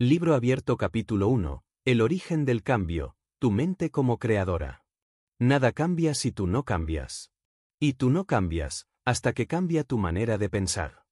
Libro abierto capítulo 1. El origen del cambio, tu mente como creadora. Nada cambia si tú no cambias. Y tú no cambias, hasta que cambia tu manera de pensar.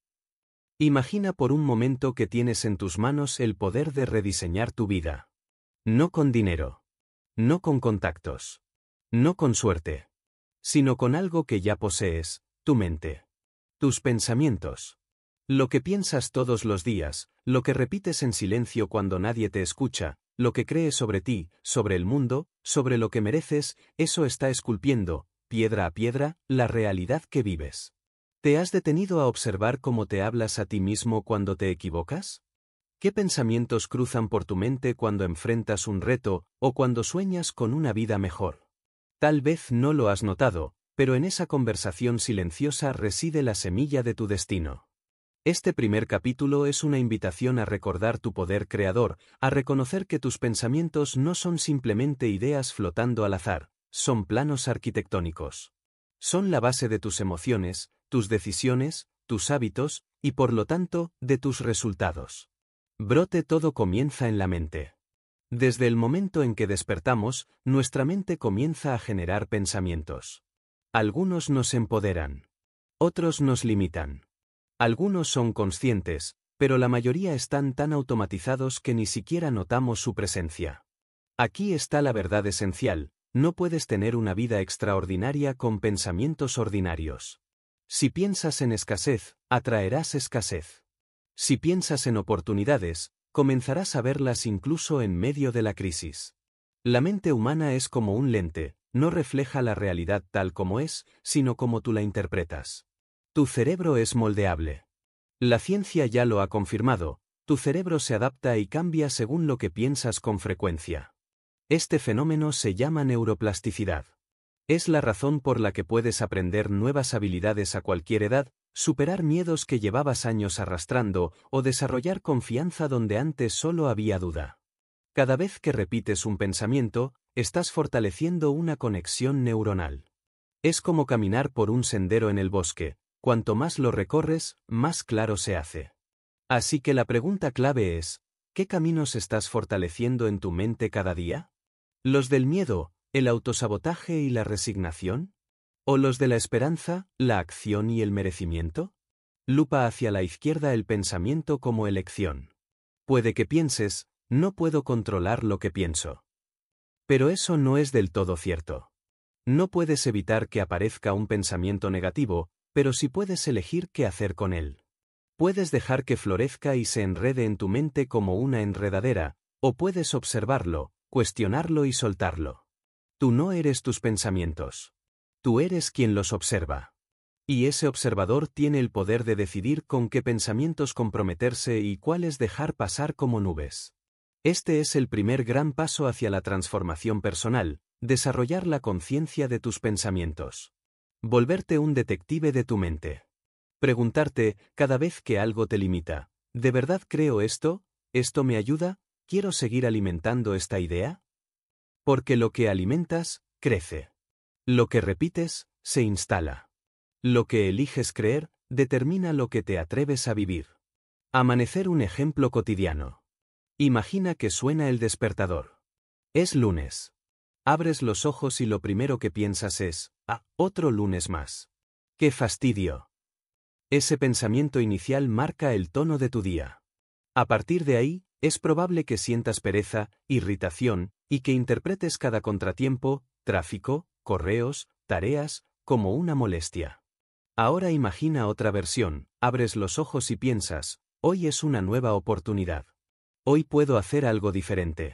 Imagina por un momento que tienes en tus manos el poder de rediseñar tu vida. No con dinero. No con contactos. No con suerte. Sino con algo que ya posees, tu mente. Tus pensamientos. Lo que piensas todos los días, lo que repites en silencio cuando nadie te escucha, lo que crees sobre ti, sobre el mundo, sobre lo que mereces, eso está esculpiendo, piedra a piedra, la realidad que vives. ¿Te has detenido a observar cómo te hablas a ti mismo cuando te equivocas? ¿Qué pensamientos cruzan por tu mente cuando enfrentas un reto o cuando sueñas con una vida mejor? Tal vez no lo has notado, pero en esa conversación silenciosa reside la semilla de tu destino. Este primer capítulo es una invitación a recordar tu poder creador, a reconocer que tus pensamientos no son simplemente ideas flotando al azar, son planos arquitectónicos. Son la base de tus emociones, tus decisiones, tus hábitos, y por lo tanto, de tus resultados. Brote todo comienza en la mente. Desde el momento en que despertamos, nuestra mente comienza a generar pensamientos. Algunos nos empoderan. Otros nos limitan. Algunos son conscientes, pero la mayoría están tan automatizados que ni siquiera notamos su presencia. Aquí está la verdad esencial: no puedes tener una vida extraordinaria con pensamientos ordinarios. Si piensas en escasez, atraerás escasez. Si piensas en oportunidades, comenzarás a verlas incluso en medio de la crisis. La mente humana es como un lente, no refleja la realidad tal como es, sino como tú la interpretas. Tu cerebro es moldeable. La ciencia ya lo ha confirmado, tu cerebro se adapta y cambia según lo que piensas con frecuencia. Este fenómeno se llama neuroplasticidad. Es la razón por la que puedes aprender nuevas habilidades a cualquier edad, superar miedos que llevabas años arrastrando o desarrollar confianza donde antes solo había duda. Cada vez que repites un pensamiento, estás fortaleciendo una conexión neuronal. Es como caminar por un sendero en el bosque. Cuanto más lo recorres, más claro se hace. Así que la pregunta clave es: ¿qué caminos estás fortaleciendo en tu mente cada día? ¿Los del miedo, el autosabotaje y la resignación? ¿O los de la esperanza, la acción y el merecimiento? Lupa hacia la izquierda el pensamiento como elección. Puede que pienses: no puedo controlar lo que pienso. Pero eso no es del todo cierto. No puedes evitar que aparezca un pensamiento negativo, pero sí puedes elegir qué hacer con él. Puedes dejar que florezca y se enrede en tu mente como una enredadera, o puedes observarlo, cuestionarlo y soltarlo. Tú no eres tus pensamientos. Tú eres quien los observa. Y ese observador tiene el poder de decidir con qué pensamientos comprometerse y cuáles dejar pasar como nubes. Este es el primer gran paso hacia la transformación personal: desarrollar la conciencia de tus pensamientos. Volverte un detective de tu mente. Preguntarte, cada vez que algo te limita: ¿de verdad creo esto? ¿Esto me ayuda? ¿Quiero seguir alimentando esta idea? Porque lo que alimentas, crece. Lo que repites, se instala. Lo que eliges creer, determina lo que te atreves a vivir. Amanecer un ejemplo cotidiano. Imagina que suena el despertador. Es lunes. Abres los ojos y lo primero que piensas es: «Ah, otro lunes más. ¡Qué fastidio!». Ese pensamiento inicial marca el tono de tu día. A partir de ahí, es probable que sientas pereza, irritación, y que interpretes cada contratiempo, tráfico, correos, tareas, como una molestia. Ahora imagina otra versión: abres los ojos y piensas: «Hoy es una nueva oportunidad. Hoy puedo hacer algo diferente».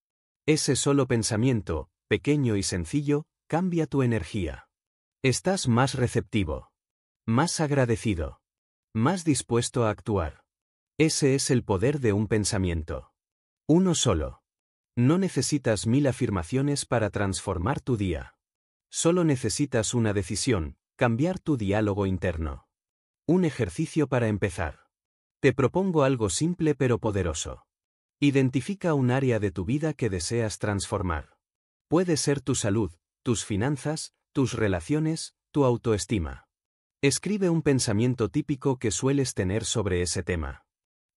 Ese solo pensamiento, pequeño y sencillo, cambia tu energía. Estás más receptivo. Más agradecido. Más dispuesto a actuar. Ese es el poder de un pensamiento. Uno solo. No necesitas 1000 afirmaciones para transformar tu día. Solo necesitas una decisión: cambiar tu diálogo interno. Un ejercicio para empezar. Te propongo algo simple pero poderoso. Identifica un área de tu vida que deseas transformar. Puede ser tu salud, tus finanzas, tus relaciones, tu autoestima. Escribe un pensamiento típico que sueles tener sobre ese tema.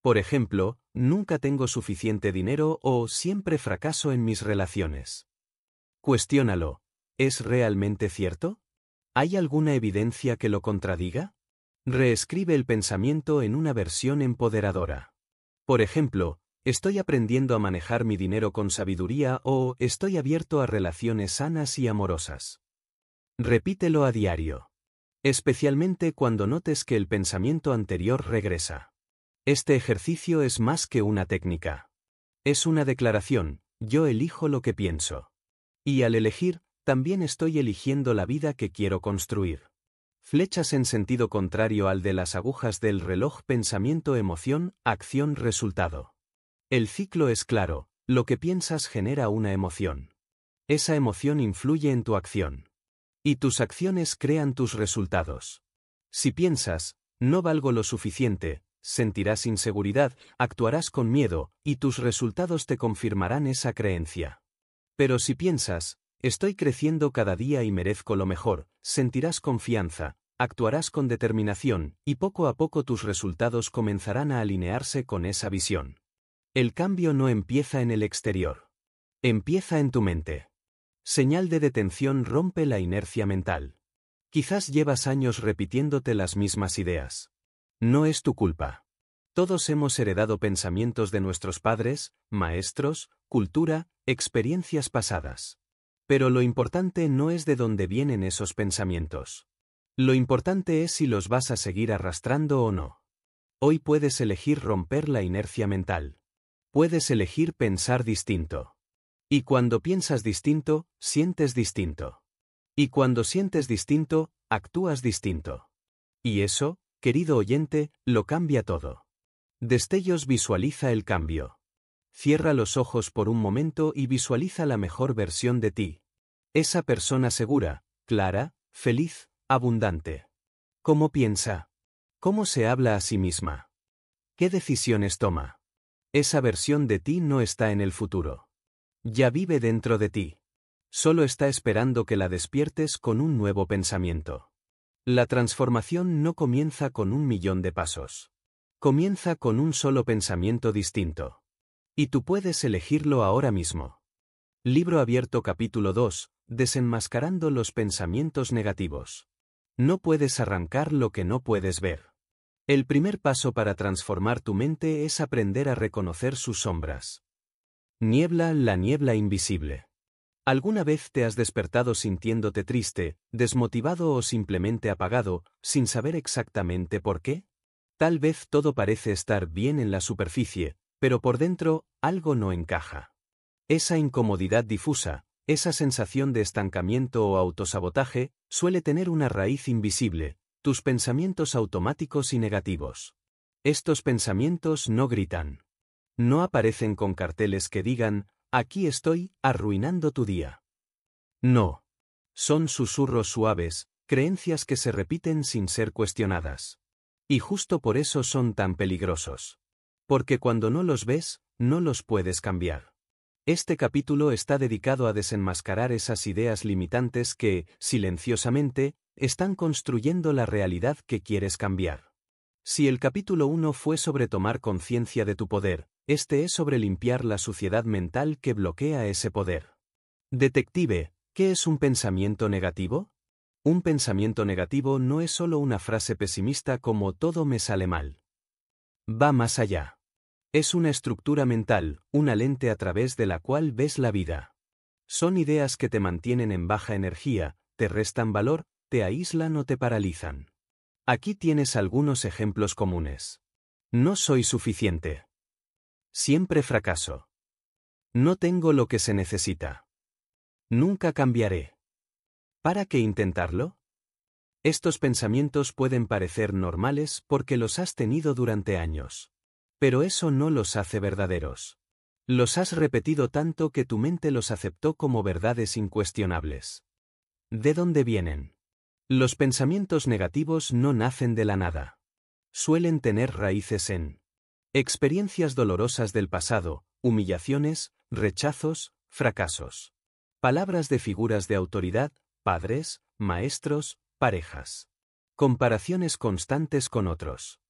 Por ejemplo, nunca tengo suficiente dinero o siempre fracaso en mis relaciones. Cuestiónalo. ¿Es realmente cierto? ¿Hay alguna evidencia que lo contradiga? Reescribe el pensamiento en una versión empoderadora. Por ejemplo, estoy aprendiendo a manejar mi dinero con sabiduría o estoy abierto a relaciones sanas y amorosas. Repítelo a diario. Especialmente cuando notes que el pensamiento anterior regresa. Este ejercicio es más que una técnica. Es una declaración: yo elijo lo que pienso. Y al elegir, también estoy eligiendo la vida que quiero construir. Flechas en sentido contrario al de las agujas del reloj: pensamiento, emoción, acción, resultado. El ciclo es claro: lo que piensas genera una emoción. Esa emoción influye en tu acción. Y tus acciones crean tus resultados. Si piensas, no valgo lo suficiente, sentirás inseguridad, actuarás con miedo, y tus resultados te confirmarán esa creencia. Pero si piensas, estoy creciendo cada día y merezco lo mejor, sentirás confianza, actuarás con determinación, y poco a poco tus resultados comenzarán a alinearse con esa visión. El cambio no empieza en el exterior. Empieza en tu mente. Señal de detención: rompe la inercia mental. Quizás llevas años repitiéndote las mismas ideas. No es tu culpa. Todos hemos heredado pensamientos de nuestros padres, maestros, cultura, experiencias pasadas. Pero lo importante no es de dónde vienen esos pensamientos. Lo importante es si los vas a seguir arrastrando o no. Hoy puedes elegir romper la inercia mental. Puedes elegir pensar distinto. Y cuando piensas distinto, sientes distinto. Y cuando sientes distinto, actúas distinto. Y eso, querido oyente, lo cambia todo. Destellos: visualiza el cambio. Cierra los ojos por un momento y visualiza la mejor versión de ti. Esa persona segura, clara, feliz, abundante. ¿Cómo piensa? ¿Cómo se habla a sí misma? ¿Qué decisiones toma? Esa versión de ti no está en el futuro. Ya vive dentro de ti. Solo está esperando que la despiertes con un nuevo pensamiento. La transformación no comienza con 1.000.000 de pasos. Comienza con un solo pensamiento distinto. Y tú puedes elegirlo ahora mismo. Libro abierto capítulo 2, desenmascarando los pensamientos negativos. No puedes arrancar lo que no puedes ver. El primer paso para transformar tu mente es aprender a reconocer sus sombras. Niebla: la niebla invisible. ¿Alguna vez te has despertado sintiéndote triste, desmotivado o simplemente apagado, sin saber exactamente por qué? Tal vez todo parece estar bien en la superficie, pero por dentro, algo no encaja. Esa incomodidad difusa, esa sensación de estancamiento o autosabotaje, suele tener una raíz invisible: tus pensamientos automáticos y negativos. Estos pensamientos no gritan. No aparecen con carteles que digan: aquí estoy, arruinando tu día. No. Son susurros suaves, creencias que se repiten sin ser cuestionadas. Y justo por eso son tan peligrosos. Porque cuando no los ves, no los puedes cambiar. Este capítulo está dedicado a desenmascarar esas ideas limitantes que, silenciosamente, están construyendo la realidad que quieres cambiar. Si el capítulo 1 fue sobre tomar conciencia de tu poder, este es sobre limpiar la suciedad mental que bloquea ese poder. Detective, ¿qué es un pensamiento negativo? Un pensamiento negativo no es solo una frase pesimista como "todo me sale mal". Va más allá. Es una estructura mental, una lente a través de la cual ves la vida. Son ideas que te mantienen en baja energía, te restan valor, te aíslan o te paralizan. Aquí tienes algunos ejemplos comunes. No soy suficiente. Siempre fracaso. No tengo lo que se necesita. Nunca cambiaré. ¿Para qué intentarlo? Estos pensamientos pueden parecer normales porque los has tenido durante años. Pero eso no los hace verdaderos. Los has repetido tanto que tu mente los aceptó como verdades incuestionables. ¿De dónde vienen? Los pensamientos negativos no nacen de la nada. Suelen tener raíces en experiencias dolorosas del pasado, humillaciones, rechazos, fracasos. Palabras de figuras de autoridad, padres, maestros, parejas. Comparaciones constantes con otros.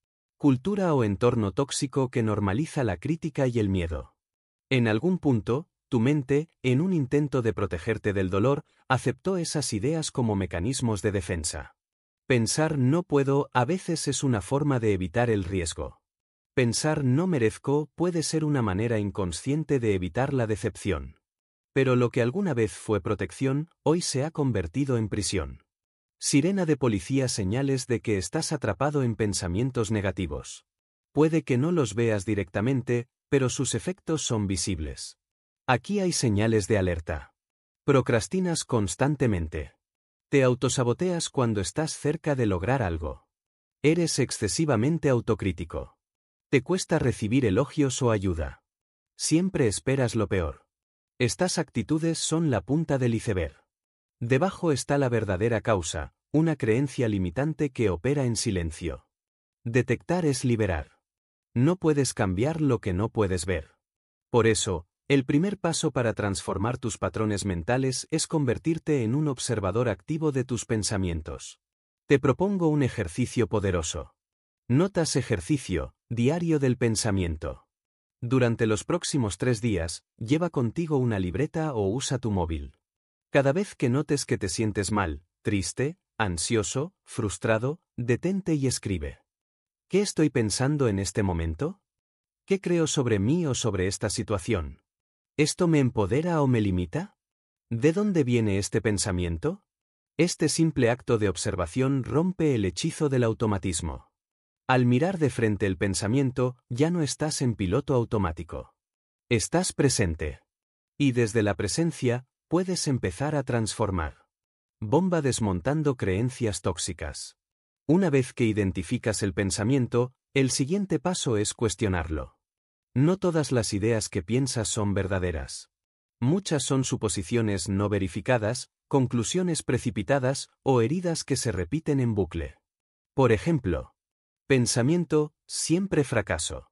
Cultura o entorno tóxico que normaliza la crítica y el miedo. En algún punto, tu mente, en un intento de protegerte del dolor, aceptó esas ideas como mecanismos de defensa. Pensar no puedo a veces es una forma de evitar el riesgo. Pensar no merezco puede ser una manera inconsciente de evitar la decepción. Pero lo que alguna vez fue protección, hoy se ha convertido en prisión. Sirena de policía, señales de que estás atrapado en pensamientos negativos. Puede que no los veas directamente, pero sus efectos son visibles. Aquí hay señales de alerta. Procrastinas constantemente. Te autosaboteas cuando estás cerca de lograr algo. Eres excesivamente autocrítico. Te cuesta recibir elogios o ayuda. Siempre esperas lo peor. Estas actitudes son la punta del iceberg. Debajo está la verdadera causa, una creencia limitante que opera en silencio. Detectar es liberar. No puedes cambiar lo que no puedes ver. Por eso, el primer paso para transformar tus patrones mentales es convertirte en un observador activo de tus pensamientos. Te propongo un ejercicio poderoso. Notas ejercicio, diario del pensamiento. Durante los próximos 3 días, lleva contigo una libreta o usa tu móvil. Cada vez que notes que te sientes mal, triste, ansioso, frustrado, detente y escribe. ¿Qué estoy pensando en este momento? ¿Qué creo sobre mí o sobre esta situación? ¿Esto me empodera o me limita? ¿De dónde viene este pensamiento? Este simple acto de observación rompe el hechizo del automatismo. Al mirar de frente el pensamiento, ya no estás en piloto automático. Estás presente. Y desde la presencia, puedes empezar a transformar. Bomba desmontando creencias tóxicas. Una vez que identificas el pensamiento, el siguiente paso es cuestionarlo. No todas las ideas que piensas son verdaderas. Muchas son suposiciones no verificadas, conclusiones precipitadas o heridas que se repiten en bucle. Por ejemplo, pensamiento, siempre fracaso.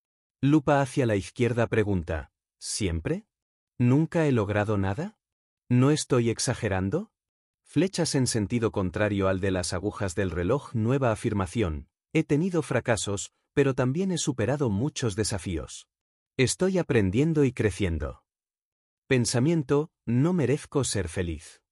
Lupa hacia la izquierda, pregunta, ¿siempre? ¿Nunca he logrado nada? ¿No estoy exagerando? Flechas en sentido contrario al de las agujas del reloj, nueva afirmación, he tenido fracasos, pero también he superado muchos desafíos. Estoy aprendiendo y creciendo. Pensamiento, no merezco ser feliz.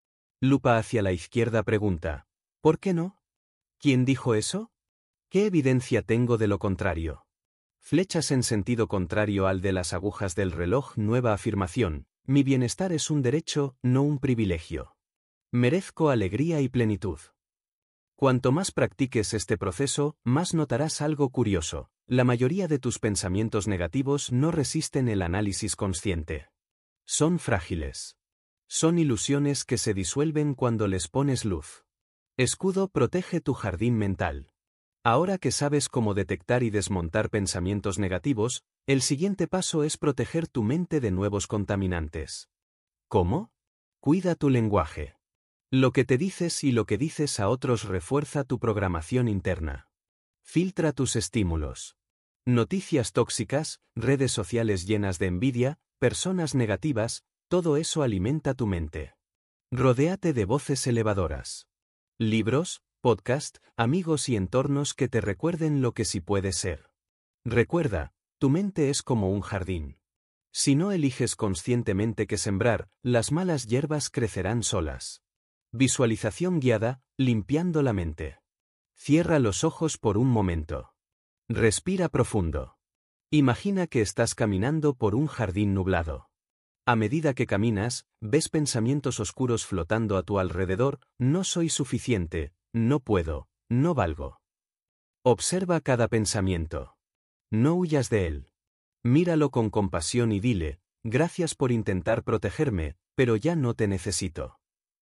Lupa hacia la izquierda, pregunta, ¿por qué no? ¿Quién dijo eso? ¿Qué evidencia tengo de lo contrario? Flechas en sentido contrario al de las agujas del reloj, nueva afirmación, mi bienestar es un derecho, no un privilegio. Merezco alegría y plenitud. Cuanto más practiques este proceso, más notarás algo curioso. La mayoría de tus pensamientos negativos no resisten el análisis consciente. Son frágiles. Son ilusiones que se disuelven cuando les pones luz. Escudo protege tu jardín mental. Ahora que sabes cómo detectar y desmontar pensamientos negativos, el siguiente paso es proteger tu mente de nuevos contaminantes. ¿Cómo? Cuida tu lenguaje. Lo que te dices y lo que dices a otros refuerza tu programación interna. Filtra tus estímulos. Noticias tóxicas, redes sociales llenas de envidia, personas negativas, todo eso alimenta tu mente. Rodéate de voces elevadoras. Libros, podcast, amigos y entornos que te recuerden lo que sí puede ser. Recuerda, tu mente es como un jardín. Si no eliges conscientemente qué sembrar, las malas hierbas crecerán solas. Visualización guiada, limpiando la mente. Cierra los ojos por un momento. Respira profundo. Imagina que estás caminando por un jardín nublado. A medida que caminas, ves pensamientos oscuros flotando a tu alrededor, no soy suficiente, no puedo, no valgo. Observa cada pensamiento. No huyas de él. Míralo con compasión y dile, gracias por intentar protegerme, pero ya no te necesito.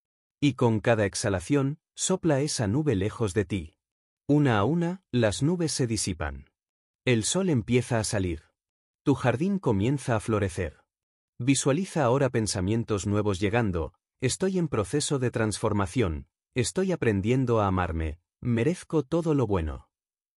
Y con cada exhalación, sopla esa nube lejos de ti. Una a una, las nubes se disipan. El sol empieza a salir. Tu jardín comienza a florecer. Visualiza ahora pensamientos nuevos llegando, estoy en proceso de transformación, estoy aprendiendo a amarme, merezco todo lo bueno.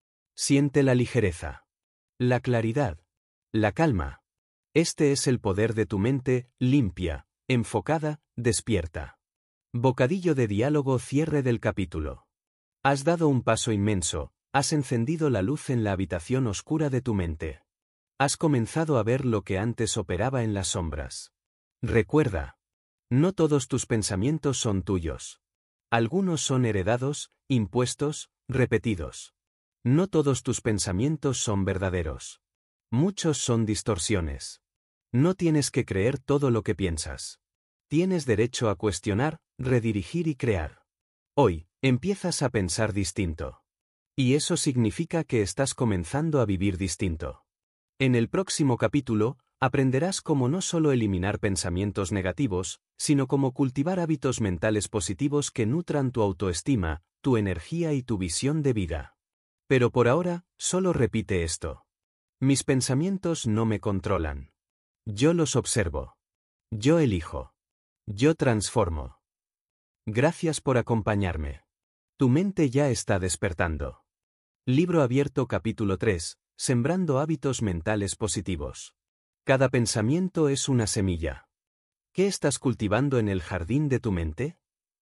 Siente la ligereza. La claridad. La calma. Este es el poder de tu mente, limpia, enfocada, despierta. Bocadillo de diálogo, cierre del capítulo. Has dado un paso inmenso, Has encendido la luz en la habitación oscura de tu mente. Has comenzado a ver lo que antes operaba en las sombras. Recuerda, no todos tus pensamientos son tuyos. Algunos son heredados, impuestos, repetidos. No todos tus pensamientos son verdaderos. Muchos son distorsiones. No tienes que creer todo lo que piensas. Tienes derecho a cuestionar, redirigir y crear. Hoy, empiezas a pensar distinto. Y eso significa que estás comenzando a vivir distinto. En el próximo capítulo, aprenderás cómo no solo eliminar pensamientos negativos, sino cómo cultivar hábitos mentales positivos que nutran tu autoestima, tu energía y tu visión de vida. Pero por ahora, solo repite esto. Mis pensamientos no me controlan. Yo los observo. Yo elijo. Yo transformo. Gracias por acompañarme. Tu mente ya está despertando. Libro abierto capítulo 3, Sembrando hábitos mentales positivos. Cada pensamiento es una semilla. ¿Qué estás cultivando en el jardín de tu mente?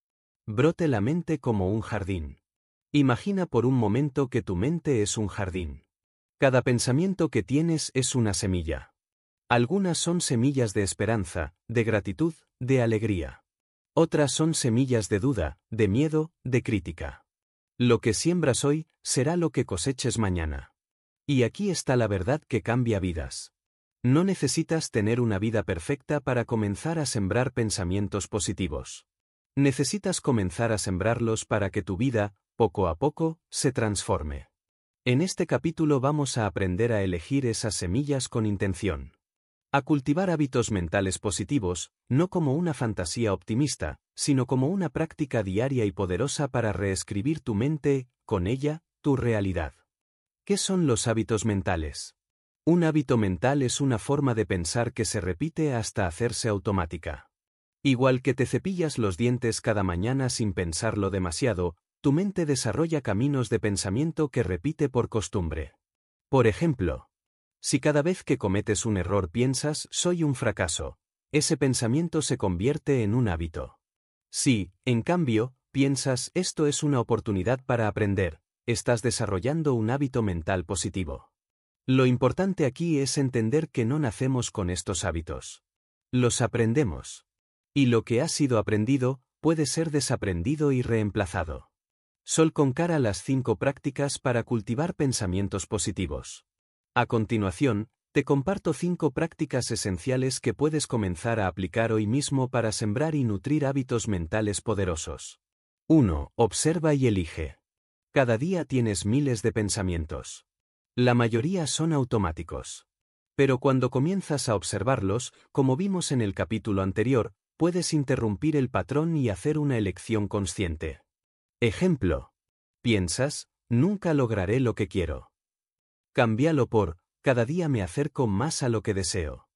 Brote la mente como un jardín. Imagina por un momento que tu mente es un jardín. Cada pensamiento que tienes es una semilla. Algunas son semillas de esperanza, de gratitud, de alegría. Otras son semillas de duda, de miedo, de crítica. Lo que siembras hoy, será lo que coseches mañana. Y aquí está la verdad que cambia vidas. No necesitas tener una vida perfecta para comenzar a sembrar pensamientos positivos. Necesitas comenzar a sembrarlos para que tu vida, poco a poco, se transforme. En este capítulo vamos a aprender a elegir esas semillas con intención. A cultivar hábitos mentales positivos, no como una fantasía optimista, sino como una práctica diaria y poderosa para reescribir tu mente, con ella, tu realidad. ¿Qué son los hábitos mentales? Un hábito mental es una forma de pensar que se repite hasta hacerse automática. Igual que te cepillas los dientes cada mañana sin pensarlo demasiado, tu mente desarrolla caminos de pensamiento que repite por costumbre. Por ejemplo, si cada vez que cometes un error piensas, soy un fracaso, ese pensamiento se convierte en un hábito. Si, en cambio, piensas, esto es una oportunidad para aprender, estás desarrollando un hábito mental positivo. Lo importante aquí es entender que no nacemos con estos hábitos. Los aprendemos. Y lo que ha sido aprendido, puede ser desaprendido y reemplazado. Sol con cara las 5 prácticas para cultivar pensamientos positivos. A continuación, te comparto 5 prácticas esenciales que puedes comenzar a aplicar hoy mismo para sembrar y nutrir hábitos mentales poderosos. 1. Observa y elige. Cada día tienes miles de pensamientos. La mayoría son automáticos. Pero cuando comienzas a observarlos, como vimos en el capítulo anterior, puedes interrumpir el patrón y hacer una elección consciente. Ejemplo. Piensas, nunca lograré lo que quiero. Cámbialo por, cada día me acerco más a lo que deseo.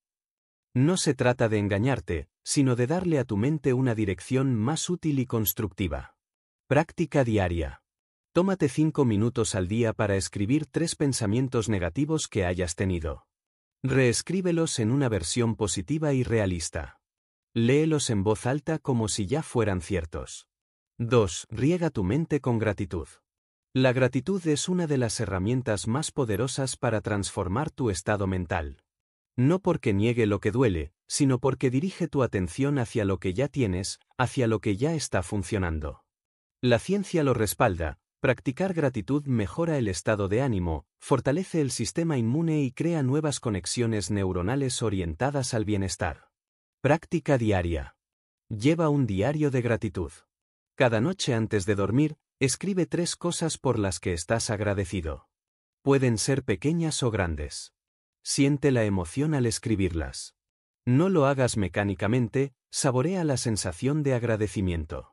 No se trata de engañarte, sino de darle a tu mente una dirección más útil y constructiva. Práctica diaria. Tómate 5 minutos al día para escribir 3 pensamientos negativos que hayas tenido. Reescríbelos en una versión positiva y realista. Léelos en voz alta como si ya fueran ciertos. 2. Riega tu mente con gratitud. La gratitud es una de las herramientas más poderosas para transformar tu estado mental. No porque niegue lo que duele, sino porque dirige tu atención hacia lo que ya tienes, hacia lo que ya está funcionando. La ciencia lo respalda, practicar gratitud mejora el estado de ánimo, fortalece el sistema inmune y crea nuevas conexiones neuronales orientadas al bienestar. Práctica diaria. Lleva un diario de gratitud. Cada noche antes de dormir, escribe 3 cosas por las que estás agradecido. Pueden ser pequeñas o grandes. Siente la emoción al escribirlas. No lo hagas mecánicamente, saborea la sensación de agradecimiento.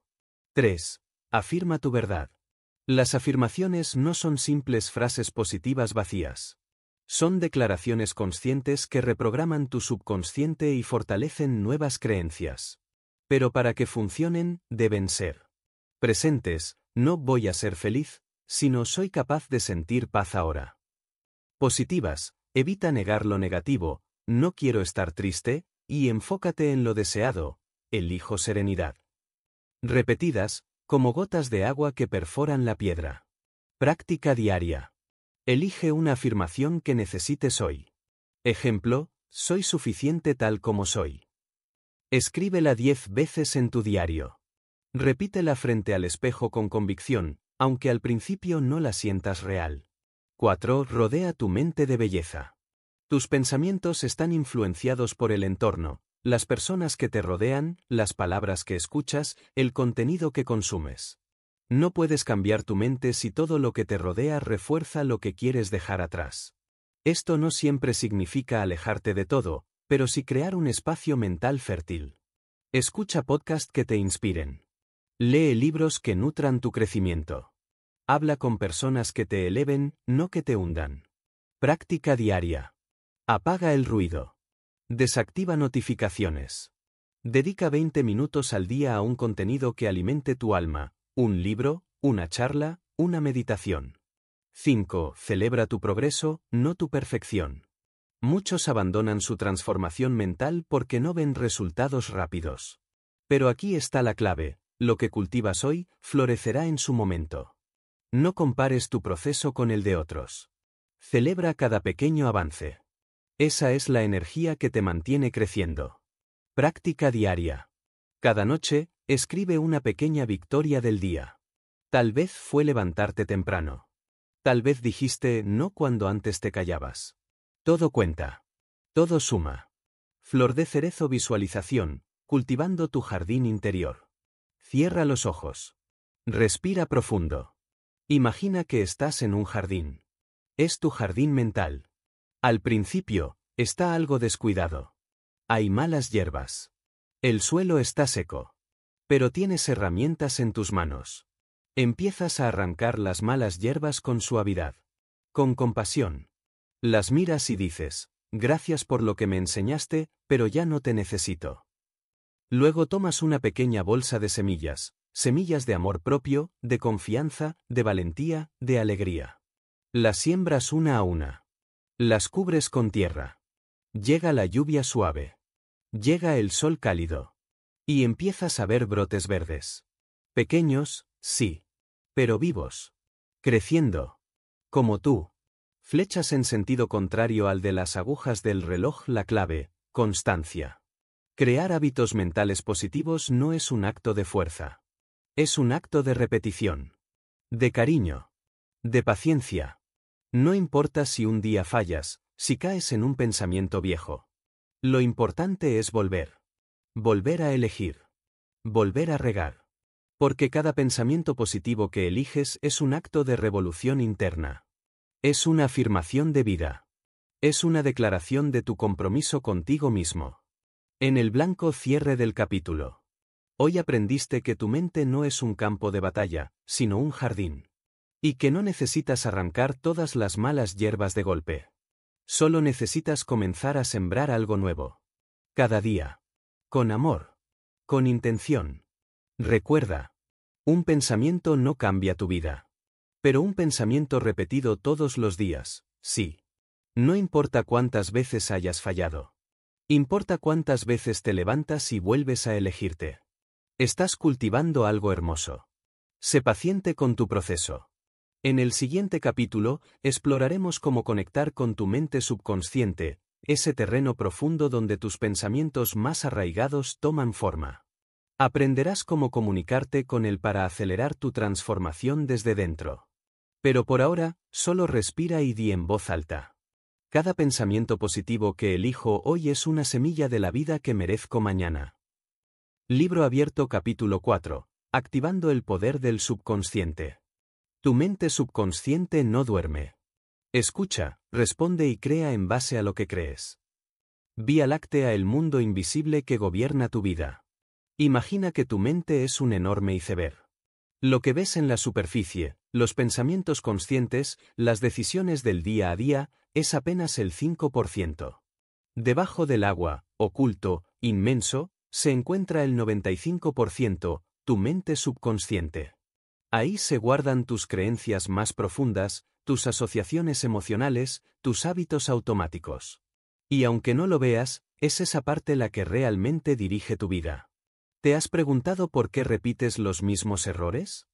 3. Afirma tu verdad. Las afirmaciones no son simples frases positivas vacías. Son declaraciones conscientes que reprograman tu subconsciente y fortalecen nuevas creencias. Pero para que funcionen, deben ser presentes. No voy a ser feliz, sino soy capaz de sentir paz ahora. Positivas, evita negar lo negativo, no quiero estar triste, y enfócate en lo deseado, elijo serenidad. Repetidas, como gotas de agua que perforan la piedra. Práctica diaria. Elige una afirmación que necesites hoy. Ejemplo, soy suficiente tal como soy. Escríbela 10 veces en tu diario. Repítela frente al espejo con convicción, aunque al principio no la sientas real. 4. Rodea tu mente de belleza. Tus pensamientos están influenciados por el entorno, las personas que te rodean, las palabras que escuchas, el contenido que consumes. No puedes cambiar tu mente si todo lo que te rodea refuerza lo que quieres dejar atrás. Esto no siempre significa alejarte de todo, pero sí crear un espacio mental fértil. Escucha podcasts que te inspiren. Lee libros que nutran tu crecimiento. Habla con personas que te eleven, no que te hundan. Práctica diaria. Apaga el ruido. Desactiva notificaciones. Dedica 20 minutos al día a un contenido que alimente tu alma, un libro, una charla, una meditación. 5. Celebra tu progreso, no tu perfección. Muchos abandonan su transformación mental porque no ven resultados rápidos. Pero aquí está la clave, lo que cultivas hoy, florecerá en su momento. No compares tu proceso con el de otros. Celebra cada pequeño avance. Esa es la energía que te mantiene creciendo. Práctica diaria. Cada noche, escribe una pequeña victoria del día. Tal vez fue levantarte temprano. Tal vez dijiste no cuando antes te callabas. Todo cuenta. Todo suma. Flor de cerezo visualización, cultivando tu jardín interior. Cierra los ojos. Respira profundo. Imagina que estás en un jardín. Es tu jardín mental. Al principio, está algo descuidado. Hay malas hierbas. El suelo está seco. Pero tienes herramientas en tus manos. Empiezas a arrancar las malas hierbas con suavidad. Con compasión. Las miras y dices, gracias por lo que me enseñaste, pero ya no te necesito. Luego tomas una pequeña bolsa de semillas, semillas de amor propio, de confianza, de valentía, de alegría. Las siembras una a una. Las cubres con tierra. Llega la lluvia suave. Llega el sol cálido. Y empiezas a ver brotes verdes. Pequeños, sí. Pero vivos. Creciendo. Como tú. Flechas en sentido contrario al de las agujas del reloj. La clave, constancia. Crear hábitos mentales positivos no es un acto de fuerza. Es un acto de repetición. De cariño. De paciencia. No importa si un día fallas, si caes en un pensamiento viejo. Lo importante es volver. Volver a elegir. Volver a regar. Porque cada pensamiento positivo que eliges es un acto de revolución interna. Es una afirmación de vida. Es una declaración de tu compromiso contigo mismo. En el blanco cierre del capítulo. Hoy aprendiste que tu mente no es un campo de batalla, sino un jardín. Y que no necesitas arrancar todas las malas hierbas de golpe. Solo necesitas comenzar a sembrar algo nuevo. Cada día. Con amor. Con intención. Recuerda. Un pensamiento no cambia tu vida. Pero un pensamiento repetido todos los días, sí. No importa cuántas veces hayas fallado. Importa cuántas veces te levantas y vuelves a elegirte. Estás cultivando algo hermoso. Sé paciente con tu proceso. En el siguiente capítulo, exploraremos cómo conectar con tu mente subconsciente, ese terreno profundo donde tus pensamientos más arraigados toman forma. Aprenderás cómo comunicarte con él para acelerar tu transformación desde dentro. Pero por ahora, solo respira y di en voz alta. Cada pensamiento positivo que elijo hoy es una semilla de la vida que merezco mañana. Libro abierto capítulo 4. Activando el poder del subconsciente. Tu mente subconsciente no duerme. Escucha, responde y crea en base a lo que crees. Vía Láctea, el mundo invisible que gobierna tu vida. Imagina que tu mente es un enorme iceberg. Lo que ves en la superficie, los pensamientos conscientes, las decisiones del día a día, es apenas el 5%. Debajo del agua, oculto, inmenso, se encuentra el 95%, tu mente subconsciente. Ahí se guardan tus creencias más profundas, tus asociaciones emocionales, tus hábitos automáticos. Y aunque no lo veas, es esa parte la que realmente dirige tu vida. ¿Te has preguntado por qué repites los mismos errores?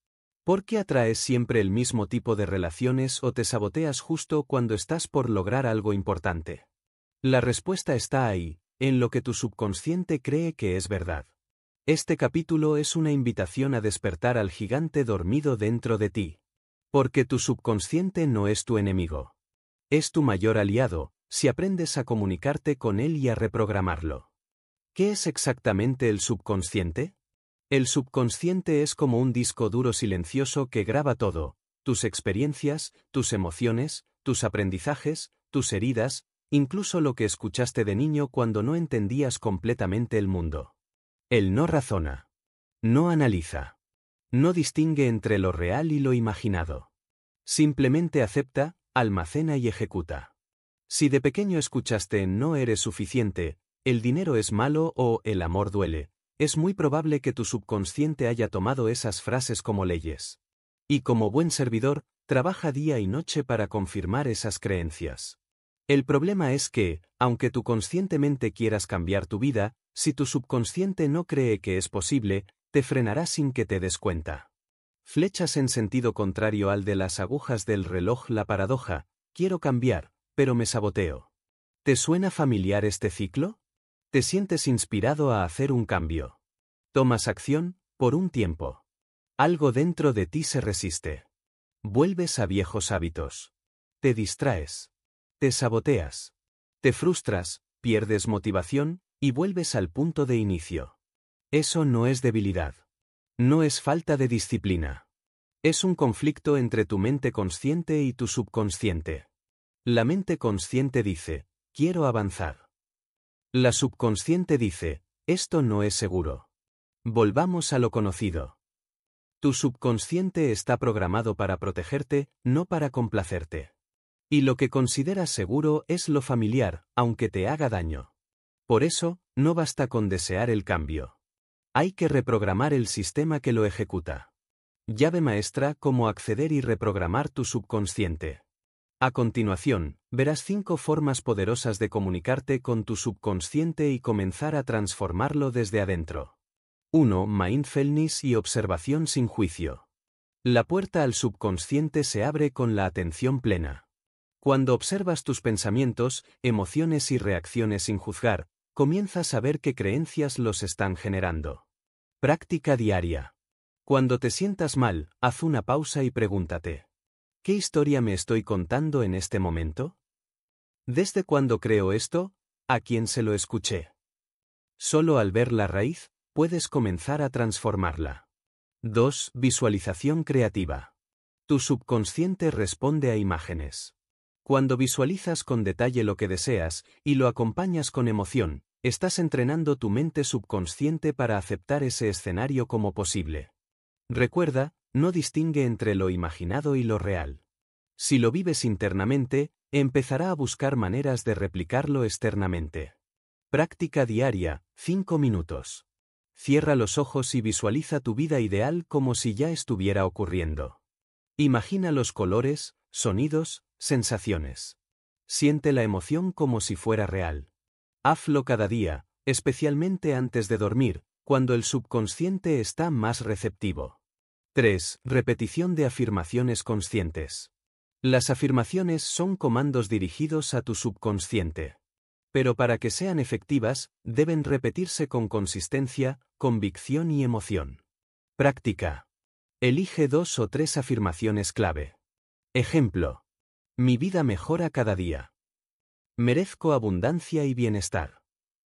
¿Por qué atraes siempre el mismo tipo de relaciones o te saboteas justo cuando estás por lograr algo importante? La respuesta está ahí, en lo que tu subconsciente cree que es verdad. Este capítulo es una invitación a despertar al gigante dormido dentro de ti. Porque tu subconsciente no es tu enemigo. Es tu mayor aliado, si aprendes a comunicarte con él y a reprogramarlo. ¿Qué es exactamente el subconsciente? El subconsciente es como un disco duro silencioso que graba todo: tus experiencias, tus emociones, tus aprendizajes, tus heridas, incluso lo que escuchaste de niño cuando no entendías completamente el mundo. Él no razona. No analiza. No distingue entre lo real y lo imaginado. Simplemente acepta, almacena y ejecuta. Si de pequeño escuchaste "no eres suficiente", "el dinero es malo" o "el amor duele", es muy probable que tu subconsciente haya tomado esas frases como leyes. Y como buen servidor, trabaja día y noche para confirmar esas creencias. El problema es que, aunque tú conscientemente quieras cambiar tu vida, si tu subconsciente no cree que es posible, te frenará sin que te des cuenta. Flechas en sentido contrario al de las agujas del reloj. La paradoja: quiero cambiar, pero me saboteo. ¿Te suena familiar este ciclo? Te sientes inspirado a hacer un cambio. Tomas acción, por un tiempo. Algo dentro de ti se resiste. Vuelves a viejos hábitos. Te distraes. Te saboteas. Te frustras, pierdes motivación, y vuelves al punto de inicio. Eso no es debilidad. No es falta de disciplina. Es un conflicto entre tu mente consciente y tu subconsciente. La mente consciente dice: quiero avanzar. La subconsciente dice: esto no es seguro. Volvamos a lo conocido. Tu subconsciente está programado para protegerte, no para complacerte. Y lo que consideras seguro es lo familiar, aunque te haga daño. Por eso, no basta con desear el cambio. Hay que reprogramar el sistema que lo ejecuta. Llave maestra: cómo acceder y reprogramar tu subconsciente. A continuación, verás 5 formas poderosas de comunicarte con tu subconsciente y comenzar a transformarlo desde adentro. 1. Mindfulness y observación sin juicio. La puerta al subconsciente se abre con la atención plena. Cuando observas tus pensamientos, emociones y reacciones sin juzgar, comienzas a ver qué creencias los están generando. Práctica diaria. Cuando te sientas mal, haz una pausa y pregúntate: ¿qué historia me estoy contando en este momento? ¿Desde cuándo creo esto? ¿A quién se lo escuché? Solo al ver la raíz, puedes comenzar a transformarla. 2. Visualización creativa. Tu subconsciente responde a imágenes. Cuando visualizas con detalle lo que deseas, y lo acompañas con emoción, estás entrenando tu mente subconsciente para aceptar ese escenario como posible. Recuerda, no distingue entre lo imaginado y lo real. Si lo vives internamente, empezará a buscar maneras de replicarlo externamente. Práctica diaria, 5 minutos. Cierra los ojos y visualiza tu vida ideal como si ya estuviera ocurriendo. Imagina los colores, sonidos, sensaciones. Siente la emoción como si fuera real. Hazlo cada día, especialmente antes de dormir, cuando el subconsciente está más receptivo. 3. Repetición de afirmaciones conscientes. Las afirmaciones son comandos dirigidos a tu subconsciente. Pero para que sean efectivas, deben repetirse con consistencia, convicción y emoción. Práctica. Elige 2 o 3 afirmaciones clave. Ejemplo: mi vida mejora cada día. Merezco abundancia y bienestar.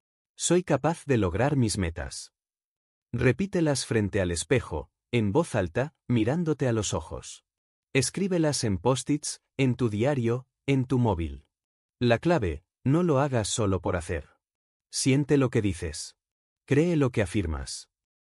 Soy capaz de lograr mis metas. Repítelas frente al espejo, en voz alta, mirándote a los ojos. Escríbelas en post-its, en tu diario, en tu móvil. La clave: no lo hagas solo por hacer. Siente lo que dices. Cree lo que afirmas.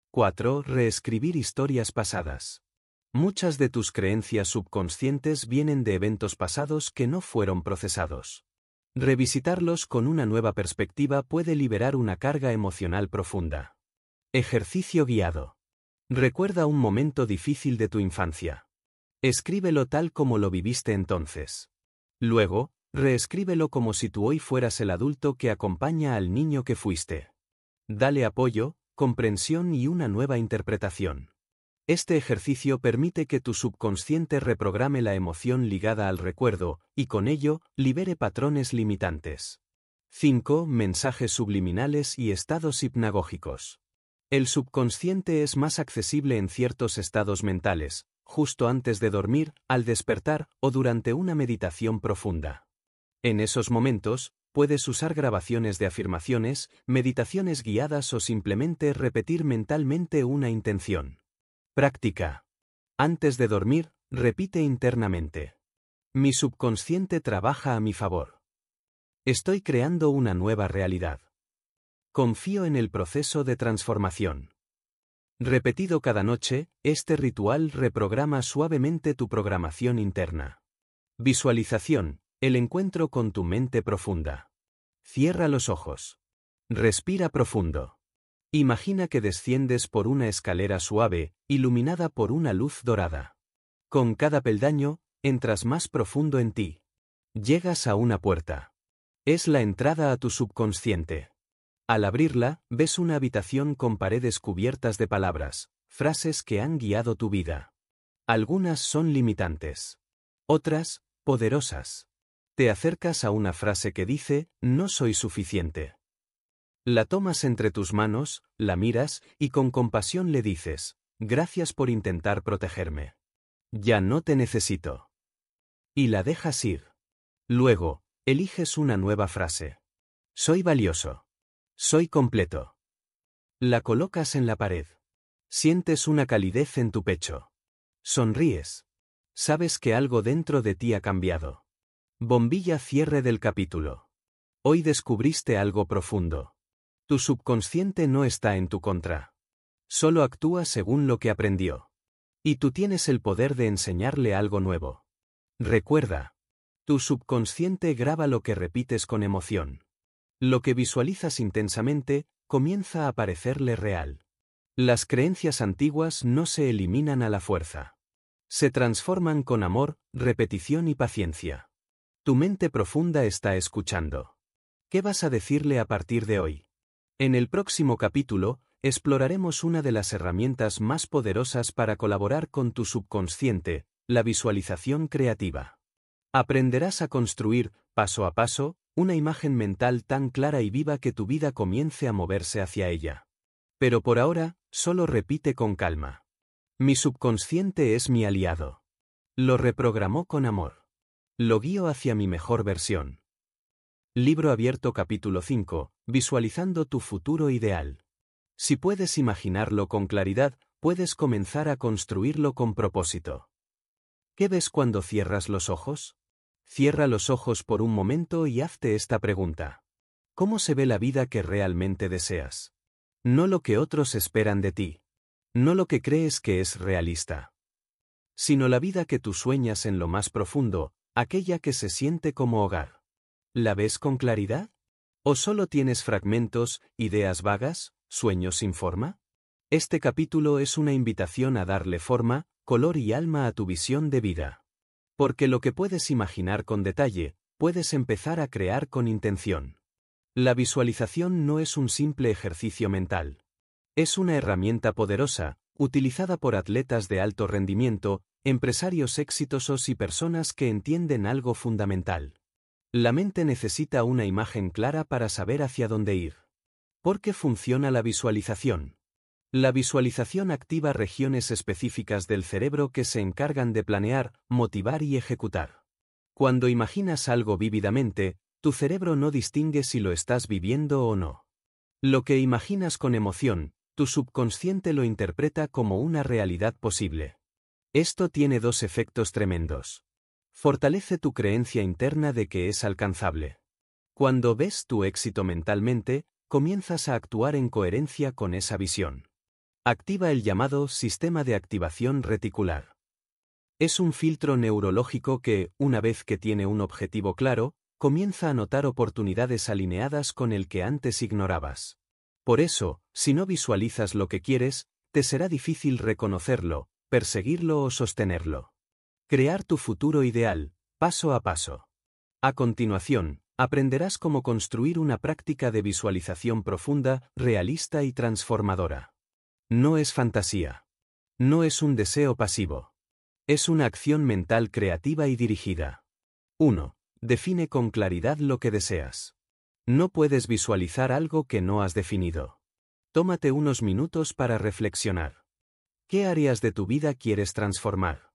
4. Reescribir historias pasadas. Muchas de tus creencias subconscientes vienen de eventos pasados que no fueron procesados. Revisitarlos con una nueva perspectiva puede liberar una carga emocional profunda. Ejercicio guiado. Recuerda un momento difícil de tu infancia. Escríbelo tal como lo viviste entonces. Luego, reescríbelo como si tú hoy fueras el adulto que acompaña al niño que fuiste. Dale apoyo, comprensión y una nueva interpretación. Este ejercicio permite que tu subconsciente reprograme la emoción ligada al recuerdo, y con ello, libere patrones limitantes. 5. Mensajes subliminales y estados hipnagógicos. El subconsciente es más accesible en ciertos estados mentales, justo antes de dormir, al despertar o durante una meditación profunda. En esos momentos, puedes usar grabaciones de afirmaciones, meditaciones guiadas o simplemente repetir mentalmente una intención. Práctica. Antes de dormir, repite internamente. Mi subconsciente trabaja a mi favor. Estoy creando una nueva realidad. Confío en el proceso de transformación. Repetido cada noche, este ritual reprograma suavemente tu programación interna. Visualización, el encuentro con tu mente profunda. Cierra los ojos. Respira profundo. Imagina que desciendes por una escalera suave, iluminada por una luz dorada. Con cada peldaño, entras más profundo en ti. Llegas a una puerta. Es la entrada a tu subconsciente. Al abrirla, ves una habitación con paredes cubiertas de palabras, frases que han guiado tu vida. Algunas son limitantes. Otras, poderosas. Te acercas a una frase que dice, no soy suficiente. La tomas entre tus manos, la miras, y con compasión le dices, gracias por intentar protegerme. Ya no te necesito. Y la dejas ir. Luego, eliges una nueva frase. Soy valioso. Soy completo. La colocas en la pared. Sientes una calidez en tu pecho. Sonríes. Sabes que algo dentro de ti ha cambiado. Bombilla cierre del capítulo. Hoy descubriste algo profundo. Tu subconsciente no está en tu contra. Solo actúa según lo que aprendió. Y tú tienes el poder de enseñarle algo nuevo. Recuerda. Tu subconsciente graba lo que repites con emoción. Lo que visualizas intensamente, comienza a parecerle real. Las creencias antiguas no se eliminan a la fuerza. Se transforman con amor, repetición y paciencia. Tu mente profunda está escuchando. ¿Qué vas a decirle a partir de hoy? En el próximo capítulo, exploraremos una de las herramientas más poderosas para colaborar con tu subconsciente, la visualización creativa. Aprenderás a construir, paso a paso, una imagen mental tan clara y viva que tu vida comience a moverse hacia ella. Pero por ahora, solo repite con calma. Mi subconsciente es mi aliado. Lo reprogramó con amor. Lo guío hacia mi mejor versión. Libro abierto capítulo 5, visualizando tu futuro ideal. Si puedes imaginarlo con claridad, puedes comenzar a construirlo con propósito. ¿Qué ves cuando cierras los ojos? Cierra los ojos por un momento y hazte esta pregunta. ¿Cómo se ve la vida que realmente deseas? No lo que otros esperan de ti. No lo que crees que es realista. Sino la vida que tú sueñas en lo más profundo, aquella que se siente como hogar. ¿La ves con claridad? ¿O solo tienes fragmentos, ideas vagas, sueños sin forma? Este capítulo es una invitación a darle forma, color y alma a tu visión de vida. Porque lo que puedes imaginar con detalle, puedes empezar a crear con intención. La visualización no es un simple ejercicio mental. Es una herramienta poderosa, utilizada por atletas de alto rendimiento, empresarios exitosos y personas que entienden algo fundamental. La mente necesita una imagen clara para saber hacia dónde ir. ¿Por qué funciona la visualización? La visualización activa regiones específicas del cerebro que se encargan de planear, motivar y ejecutar. Cuando imaginas algo vívidamente, tu cerebro no distingue si lo estás viviendo o no. Lo que imaginas con emoción, tu subconsciente lo interpreta como una realidad posible. Esto tiene dos efectos tremendos. Fortalece tu creencia interna de que es alcanzable. Cuando ves tu éxito mentalmente, comienzas a actuar en coherencia con esa visión. Activa el llamado sistema de activación reticular. Es un filtro neurológico que, una vez que tiene un objetivo claro, comienza a notar oportunidades alineadas con el que antes ignorabas. Por eso, si no visualizas lo que quieres, te será difícil reconocerlo, perseguirlo o sostenerlo. Crear tu futuro ideal, paso a paso. A continuación, aprenderás cómo construir una práctica de visualización profunda, realista y transformadora. No es fantasía. No es un deseo pasivo. Es una acción mental creativa y dirigida. 1. Define con claridad lo que deseas. No puedes visualizar algo que no has definido. Tómate unos minutos para reflexionar. ¿Qué áreas de tu vida quieres transformar?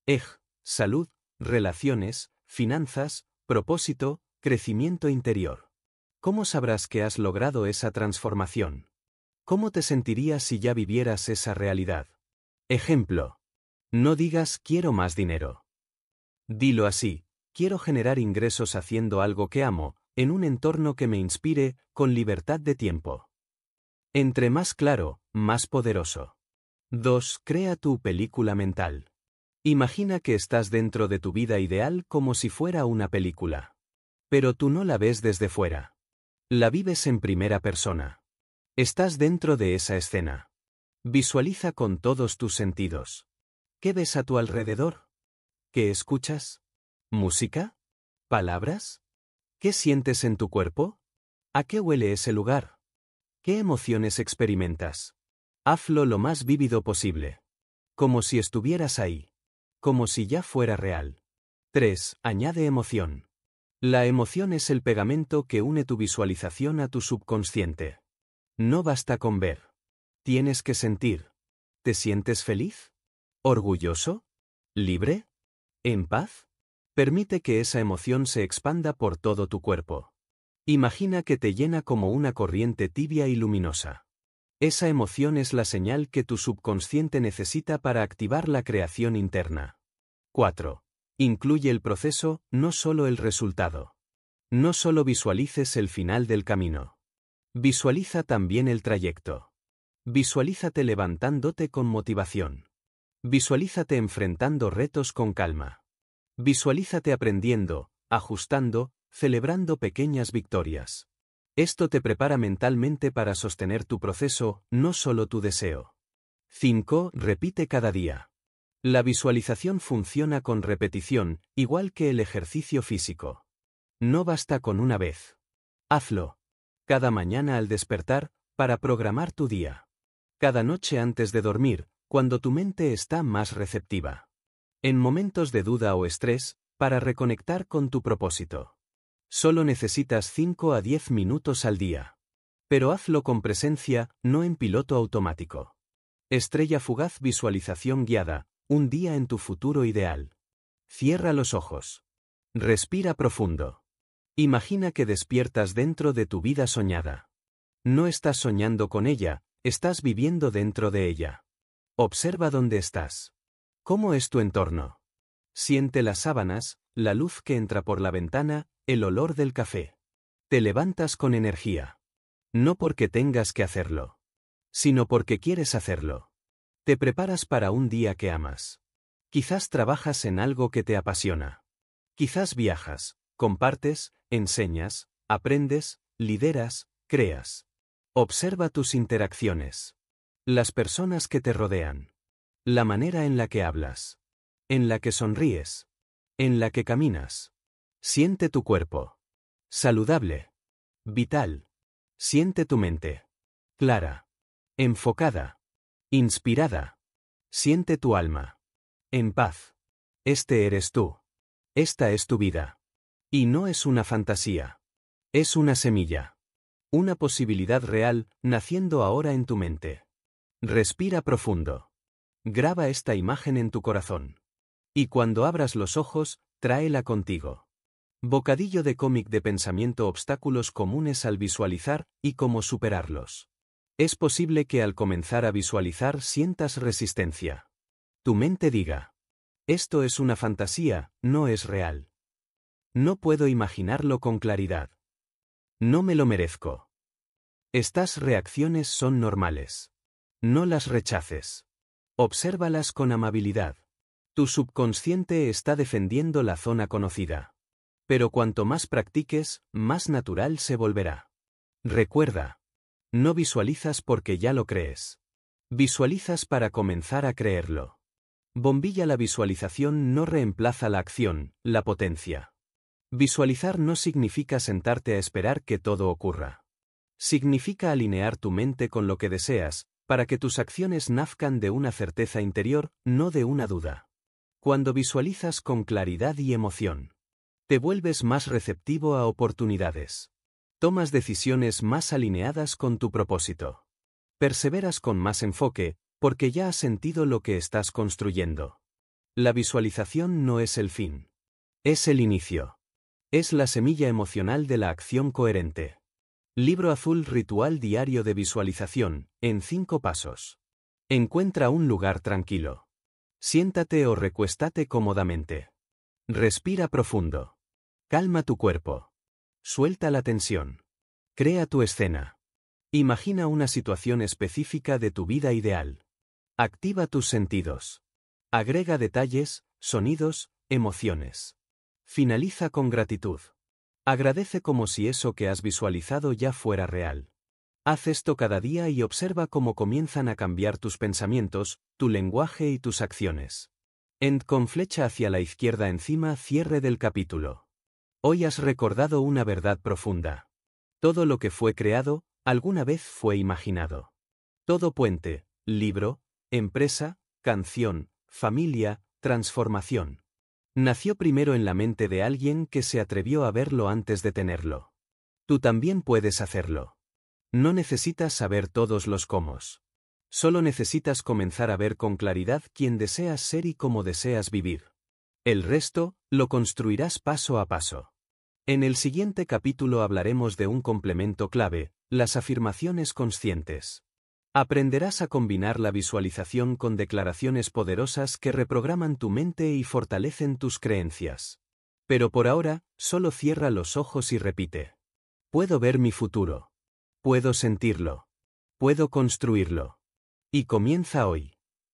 Salud, relaciones, finanzas, propósito, crecimiento interior. ¿Cómo sabrás que has logrado esa transformación? ¿Cómo te sentirías si ya vivieras esa realidad? Ejemplo. No digas quiero más dinero. Dilo así, quiero generar ingresos haciendo algo que amo, en un entorno que me inspire, con libertad de tiempo. Entre más claro, más poderoso. 2. Crea tu película mental. Imagina que estás dentro de tu vida ideal como si fuera una película. Pero tú no la ves desde fuera. La vives en primera persona. Estás dentro de esa escena. Visualiza con todos tus sentidos. ¿Qué ves a tu alrededor? ¿Qué escuchas? ¿Música? ¿Palabras? ¿Qué sientes en tu cuerpo? ¿A qué huele ese lugar? ¿Qué emociones experimentas? Hazlo lo más vívido posible. Como si estuvieras ahí. Como si ya fuera real. 3. Añade emoción. La emoción es el pegamento que une tu visualización a tu subconsciente. No basta con ver. Tienes que sentir. ¿Te sientes feliz? ¿Orgulloso? ¿Libre? ¿En paz? Permite que esa emoción se expanda por todo tu cuerpo. Imagina que te llena como una corriente tibia y luminosa. Esa emoción es la señal que tu subconsciente necesita para activar la creación interna. 4. Incluye el proceso, no solo el resultado. No solo visualices el final del camino. Visualiza también el trayecto. Visualízate levantándote con motivación. Visualízate enfrentando retos con calma. Visualízate aprendiendo, ajustando, celebrando pequeñas victorias. Esto te prepara mentalmente para sostener tu proceso, no solo tu deseo. 5. Repite cada día. La visualización funciona con repetición, igual que el ejercicio físico. No basta con una vez. Hazlo. Cada mañana al despertar, para programar tu día. Cada noche antes de dormir, cuando tu mente está más receptiva. En momentos de duda o estrés, para reconectar con tu propósito. Solo necesitas 5 a 10 minutos al día. Pero hazlo con presencia, no en piloto automático. Estrella fugaz visualización guiada, un día en tu futuro ideal. Cierra los ojos. Respira profundo. Imagina que despiertas dentro de tu vida soñada. No estás soñando con ella, estás viviendo dentro de ella. Observa dónde estás. ¿Cómo es tu entorno? Siente las sábanas, la luz que entra por la ventana, el olor del café. Te levantas con energía. No porque tengas que hacerlo, sino porque quieres hacerlo. Te preparas para un día que amas. Quizás trabajas en algo que te apasiona. Quizás viajas, compartes, enseñas, aprendes, lideras, creas. Observa tus interacciones. Las personas que te rodean. La manera en la que hablas. En la que sonríes. En la que caminas. Siente tu cuerpo. Saludable. Vital. Siente tu mente. Clara. Enfocada. Inspirada. Siente tu alma. En paz. Este eres tú. Esta es tu vida. Y no es una fantasía. Es una semilla. Una posibilidad real, naciendo ahora en tu mente. Respira profundo. Graba esta imagen en tu corazón. Y cuando abras los ojos, tráela contigo. Bocadillo de cómic de pensamiento: obstáculos comunes al visualizar y cómo superarlos. Es posible que al comenzar a visualizar sientas resistencia. Tu mente diga: esto es una fantasía, no es real. No puedo imaginarlo con claridad. No me lo merezco. Estas reacciones son normales. No las rechaces. Obsérvalas con amabilidad. Tu subconsciente está defendiendo la zona conocida. Pero cuanto más practiques, más natural se volverá. Recuerda. No visualizas porque ya lo crees. Visualizas para comenzar a creerlo. Bombilla: la visualización no reemplaza la acción, la potencia. Visualizar no significa sentarte a esperar que todo ocurra. Significa alinear tu mente con lo que deseas, para que tus acciones nazcan de una certeza interior, no de una duda. Cuando visualizas con claridad y emoción, te vuelves más receptivo a oportunidades. Tomas decisiones más alineadas con tu propósito. Perseveras con más enfoque, porque ya has sentido lo que estás construyendo. La visualización no es el fin. Es el inicio. Es la semilla emocional de la acción coherente. Libro azul Ritual diario de visualización, en 5 pasos. Encuentra un lugar tranquilo. Siéntate o recuéstate cómodamente. Respira profundo. Calma tu cuerpo. Suelta la tensión. Crea tu escena. Imagina una situación específica de tu vida ideal. Activa tus sentidos. Agrega detalles, sonidos, emociones. Finaliza con gratitud. Agradece como si eso que has visualizado ya fuera real. Haz esto cada día y observa cómo comienzan a cambiar tus pensamientos, tu lenguaje y tus acciones. End con flecha hacia la izquierda encima, cierre del capítulo. Hoy has recordado una verdad profunda. Todo lo que fue creado, alguna vez fue imaginado. Todo puente, libro, empresa, canción, familia, transformación. Nació primero en la mente de alguien que se atrevió a verlo antes de tenerlo. Tú también puedes hacerlo. No necesitas saber todos los cómo. Solo necesitas comenzar a ver con claridad quién deseas ser y cómo deseas vivir. El resto, lo construirás paso a paso. En el siguiente capítulo hablaremos de un complemento clave, las afirmaciones conscientes. Aprenderás a combinar la visualización con declaraciones poderosas que reprograman tu mente y fortalecen tus creencias. Pero por ahora, solo cierra los ojos y repite. Puedo ver mi futuro. Puedo sentirlo. Puedo construirlo. Y comienza hoy.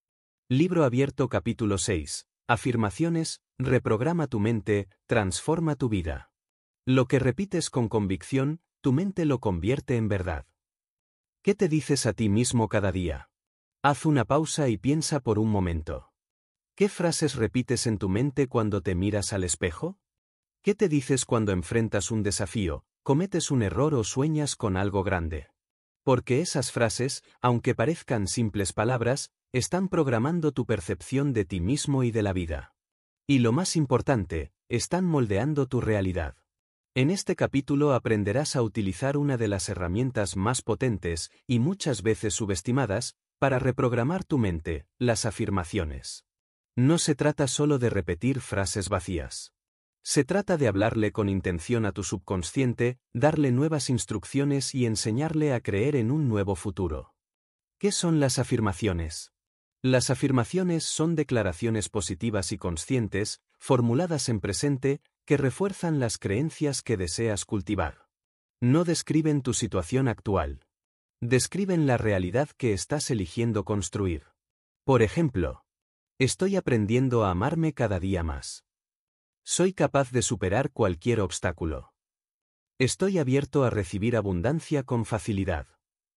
Libro abierto capítulo 6. Afirmaciones, reprograma tu mente, transforma tu vida. Lo que repites con convicción, tu mente lo convierte en verdad. ¿Qué te dices a ti mismo cada día? Haz una pausa y piensa por un momento. ¿Qué frases repites en tu mente cuando te miras al espejo? ¿Qué te dices cuando enfrentas un desafío, cometes un error o sueñas con algo grande? Porque esas frases, aunque parezcan simples palabras, están programando tu percepción de ti mismo y de la vida. Y lo más importante, están moldeando tu realidad. En este capítulo aprenderás a utilizar una de las herramientas más potentes, y muchas veces subestimadas, para reprogramar tu mente, las afirmaciones. No se trata solo de repetir frases vacías. Se trata de hablarle con intención a tu subconsciente, darle nuevas instrucciones y enseñarle a creer en un nuevo futuro. ¿Qué son las afirmaciones? Las afirmaciones son declaraciones positivas y conscientes, formuladas en presente, que refuerzan las creencias que deseas cultivar. No describen tu situación actual. Describen la realidad que estás eligiendo construir. Por ejemplo, estoy aprendiendo a amarme cada día más. Soy capaz de superar cualquier obstáculo. Estoy abierto a recibir abundancia con facilidad.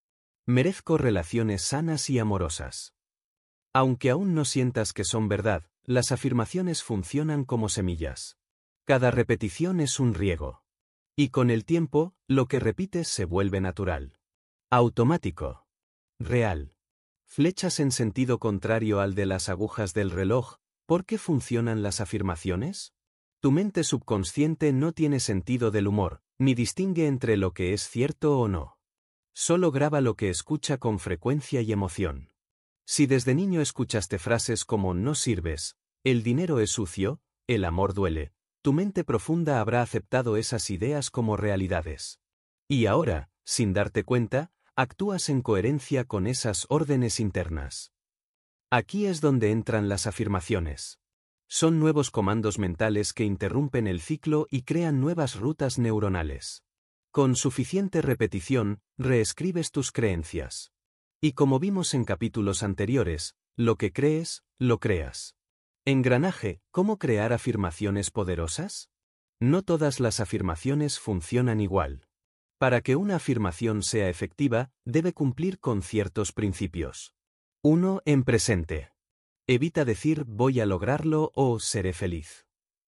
Merezco relaciones sanas y amorosas. Aunque aún no sientas que son verdad, las afirmaciones funcionan como semillas. Cada repetición es un riego. Y con el tiempo, lo que repites se vuelve natural. Automático. Real. Flechas en sentido contrario al de las agujas del reloj. ¿Por qué funcionan las afirmaciones? Tu mente subconsciente no tiene sentido del humor, ni distingue entre lo que es cierto o no. Solo graba lo que escucha con frecuencia y emoción. Si desde niño escuchaste frases como no sirves, el dinero es sucio, el amor duele, tu mente profunda habrá aceptado esas ideas como realidades. Y ahora, sin darte cuenta, actúas en coherencia con esas órdenes internas. Aquí es donde entran las afirmaciones. Son nuevos comandos mentales que interrumpen el ciclo y crean nuevas rutas neuronales. Con suficiente repetición, reescribes tus creencias. Y como vimos en capítulos anteriores, lo que crees, lo creas. Engranaje, ¿cómo crear afirmaciones poderosas? No todas las afirmaciones funcionan igual. Para que una afirmación sea efectiva, debe cumplir con ciertos principios. 1. En presente. Evita decir voy a lograrlo o seré feliz.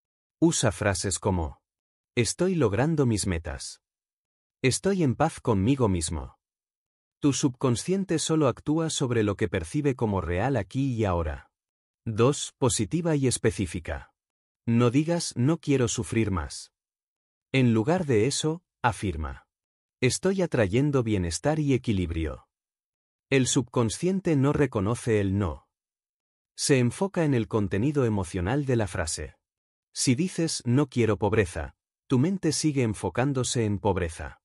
Usa frases como estoy logrando mis metas. Estoy en paz conmigo mismo. Tu subconsciente solo actúa sobre lo que percibe como real aquí y ahora. 2. Positiva y específica. No digas no quiero sufrir más. En lugar de eso, afirma. Estoy atrayendo bienestar y equilibrio. El subconsciente no reconoce el no. Se enfoca en el contenido emocional de la frase. Si dices no quiero pobreza, tu mente sigue enfocándose en pobreza.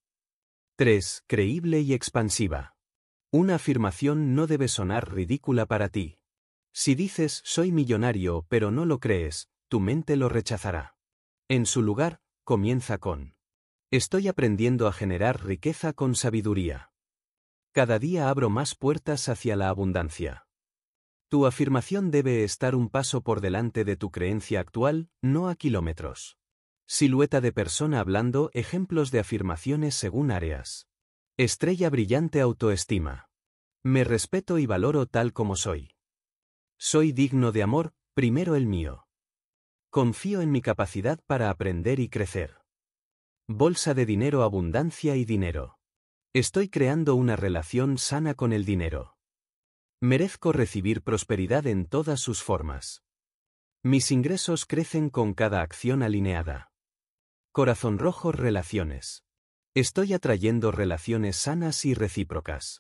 3. Creíble y expansiva. Una afirmación no debe sonar ridícula para ti. Si dices soy millonario pero no lo crees, tu mente lo rechazará. En su lugar, comienza con: estoy aprendiendo a generar riqueza con sabiduría. Cada día abro más puertas hacia la abundancia. Tu afirmación debe estar un paso por delante de tu creencia actual, no a kilómetros. Silueta de persona hablando, ejemplos de afirmaciones según áreas. Estrella brillante, autoestima. Me respeto y valoro tal como soy. Soy digno de amor, primero el mío. Confío en mi capacidad para aprender y crecer. Bolsa de dinero, abundancia y dinero. Estoy creando una relación sana con el dinero. Merezco recibir prosperidad en todas sus formas. Mis ingresos crecen con cada acción alineada. Corazón rojo, relaciones. Estoy atrayendo relaciones sanas y recíprocas.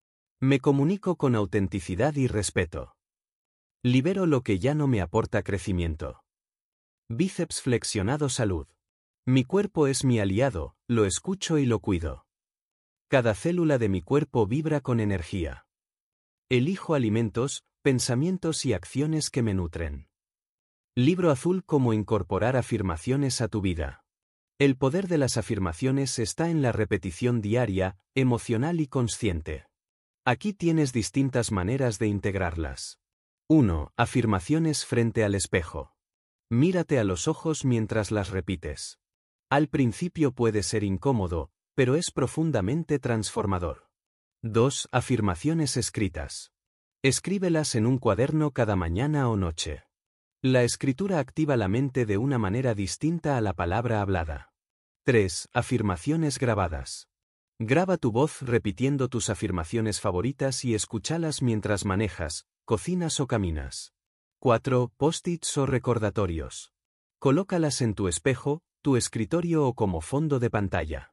Me comunico con autenticidad y respeto. Libero lo que ya no me aporta crecimiento. Bíceps flexionado, salud. Mi cuerpo es mi aliado, lo escucho y lo cuido. Cada célula de mi cuerpo vibra con energía. Elijo alimentos, pensamientos y acciones que me nutren. Libro azul, cómo incorporar afirmaciones a tu vida. El poder de las afirmaciones está en la repetición diaria, emocional y consciente. Aquí tienes distintas maneras de integrarlas. 1. Afirmaciones frente al espejo. Mírate a los ojos mientras las repites. Al principio puede ser incómodo, pero es profundamente transformador. 2. Afirmaciones escritas. Escríbelas en un cuaderno cada mañana o noche. La escritura activa la mente de una manera distinta a la palabra hablada. 3. Afirmaciones grabadas. Graba tu voz repitiendo tus afirmaciones favoritas y escúchalas mientras manejas, cocinas o caminas. 4. Post-its o recordatorios. Colócalas en tu espejo, tu escritorio o como fondo de pantalla.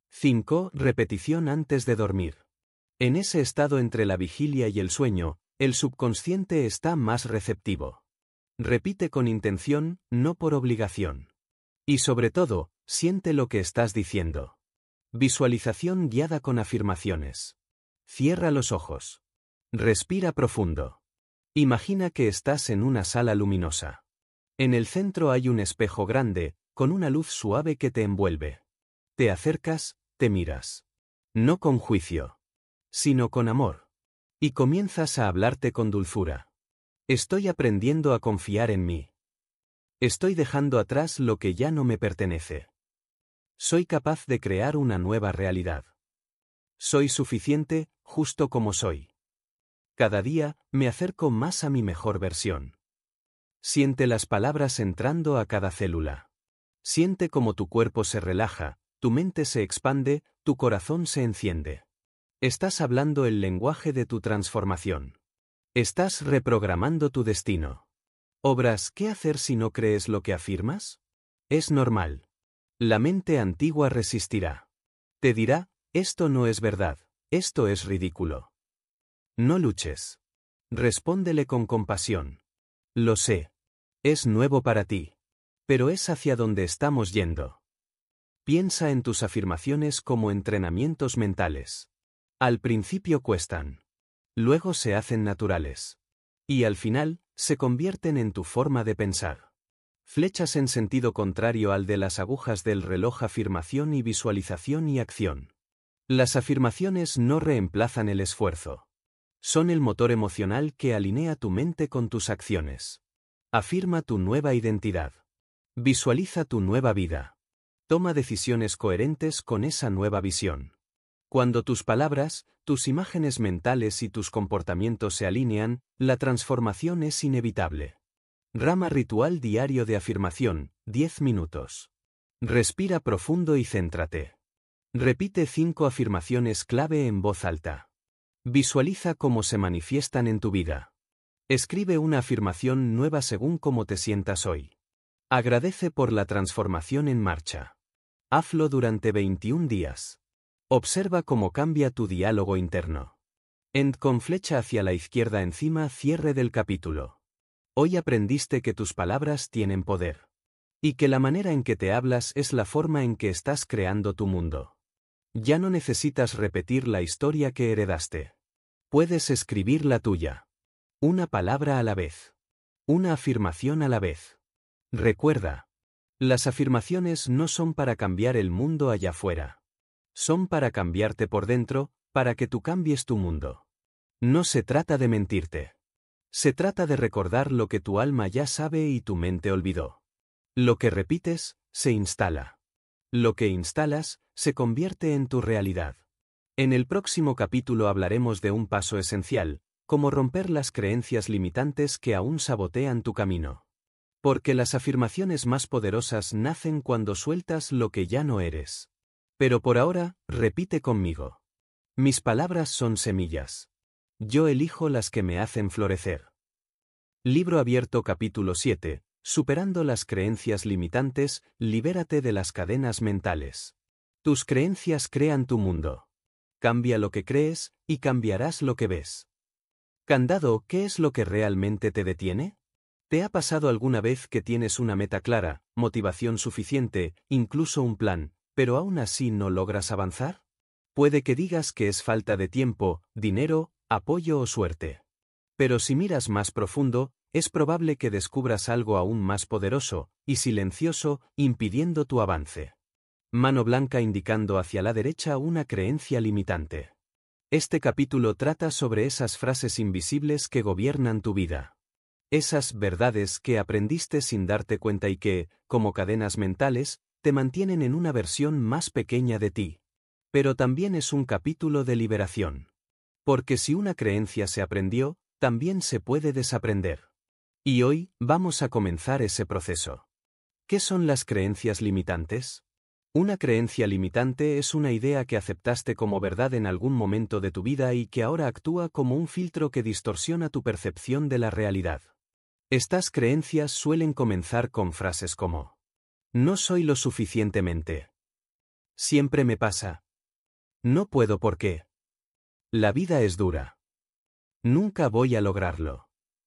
5. Repetición antes de dormir. En ese estado entre la vigilia y el sueño, el subconsciente está más receptivo. Repite con intención, no por obligación. Y sobre todo, siente lo que estás diciendo. Visualización guiada con afirmaciones. Cierra los ojos. Respira profundo. Imagina que estás en una sala luminosa. En el centro hay un espejo grande, con una luz suave que te envuelve. Te acercas, te miras. No con juicio, sino con amor. Y comienzas a hablarte con dulzura. Estoy aprendiendo a confiar en mí. Estoy dejando atrás lo que ya no me pertenece. Soy capaz de crear una nueva realidad. Soy suficiente, justo como soy. Cada día, me acerco más a mi mejor versión. Siente las palabras entrando a cada célula. Siente cómo tu cuerpo se relaja, tu mente se expande, tu corazón se enciende. Estás hablando el lenguaje de tu transformación. Estás reprogramando tu destino. Obras, ¿qué hacer si no crees lo que afirmas? Es normal. La mente antigua resistirá. Te dirá, esto no es verdad, esto es ridículo. No luches. Respóndele con compasión. Lo sé. Es nuevo para ti. Pero es hacia donde estamos yendo. Piensa en tus afirmaciones como entrenamientos mentales. Al principio cuestan. Luego se hacen naturales. Y al final, se convierten en tu forma de pensar. Flechas en sentido contrario al de las agujas del reloj: afirmación y visualización y acción. Las afirmaciones no reemplazan el esfuerzo. Son el motor emocional que alinea tu mente con tus acciones. Afirma tu nueva identidad. Visualiza tu nueva vida. Toma decisiones coherentes con esa nueva visión. Cuando tus palabras, tus imágenes mentales y tus comportamientos se alinean, la transformación es inevitable. Rama ritual diario de afirmación, 10 minutos. Respira profundo y céntrate. Repite 5 afirmaciones clave en voz alta. Visualiza cómo se manifiestan en tu vida. Escribe una afirmación nueva según cómo te sientas hoy. Agradece por la transformación en marcha. Hazlo durante 21 días. Observa cómo cambia tu diálogo interno. End con flecha hacia la izquierda encima, cierre del capítulo. Hoy aprendiste que tus palabras tienen poder. Y que la manera en que te hablas es la forma en que estás creando tu mundo. Ya no necesitas repetir la historia que heredaste. Puedes escribir la tuya. Una palabra a la vez. Una afirmación a la vez. Recuerda. Las afirmaciones no son para cambiar el mundo allá afuera. Son para cambiarte por dentro, para que tú cambies tu mundo. No se trata de mentirte. Se trata de recordar lo que tu alma ya sabe y tu mente olvidó. Lo que repites, se instala. Lo que instalas, se convierte en tu realidad. En el próximo capítulo hablaremos de un paso esencial, cómo romper las creencias limitantes que aún sabotean tu camino. Porque las afirmaciones más poderosas nacen cuando sueltas lo que ya no eres. Pero por ahora, repite conmigo. Mis palabras son semillas. Yo elijo las que me hacen florecer. Libro abierto capítulo 7. Superando las creencias limitantes, libérate de las cadenas mentales. Tus creencias crean tu mundo. Cambia lo que crees, y cambiarás lo que ves. Candado, ¿qué es lo que realmente te detiene? ¿Te ha pasado alguna vez que tienes una meta clara, motivación suficiente, incluso un plan, pero aún así no logras avanzar? Puede que digas que es falta de tiempo, dinero, apoyo o suerte. Pero si miras más profundo, es probable que descubras algo aún más poderoso y silencioso, impidiendo tu avance. Mano blanca indicando hacia la derecha una creencia limitante. Este capítulo trata sobre esas frases invisibles que gobiernan tu vida. Esas verdades que aprendiste sin darte cuenta y que, como cadenas mentales, te mantienen en una versión más pequeña de ti. Pero también es un capítulo de liberación. Porque si una creencia se aprendió, también se puede desaprender. Y hoy, vamos a comenzar ese proceso. ¿Qué son las creencias limitantes? Una creencia limitante es una idea que aceptaste como verdad en algún momento de tu vida y que ahora actúa como un filtro que distorsiona tu percepción de la realidad. Estas creencias suelen comenzar con frases como: no soy lo suficientemente. Siempre me pasa. No puedo porque. La vida es dura. Nunca voy a lograrlo.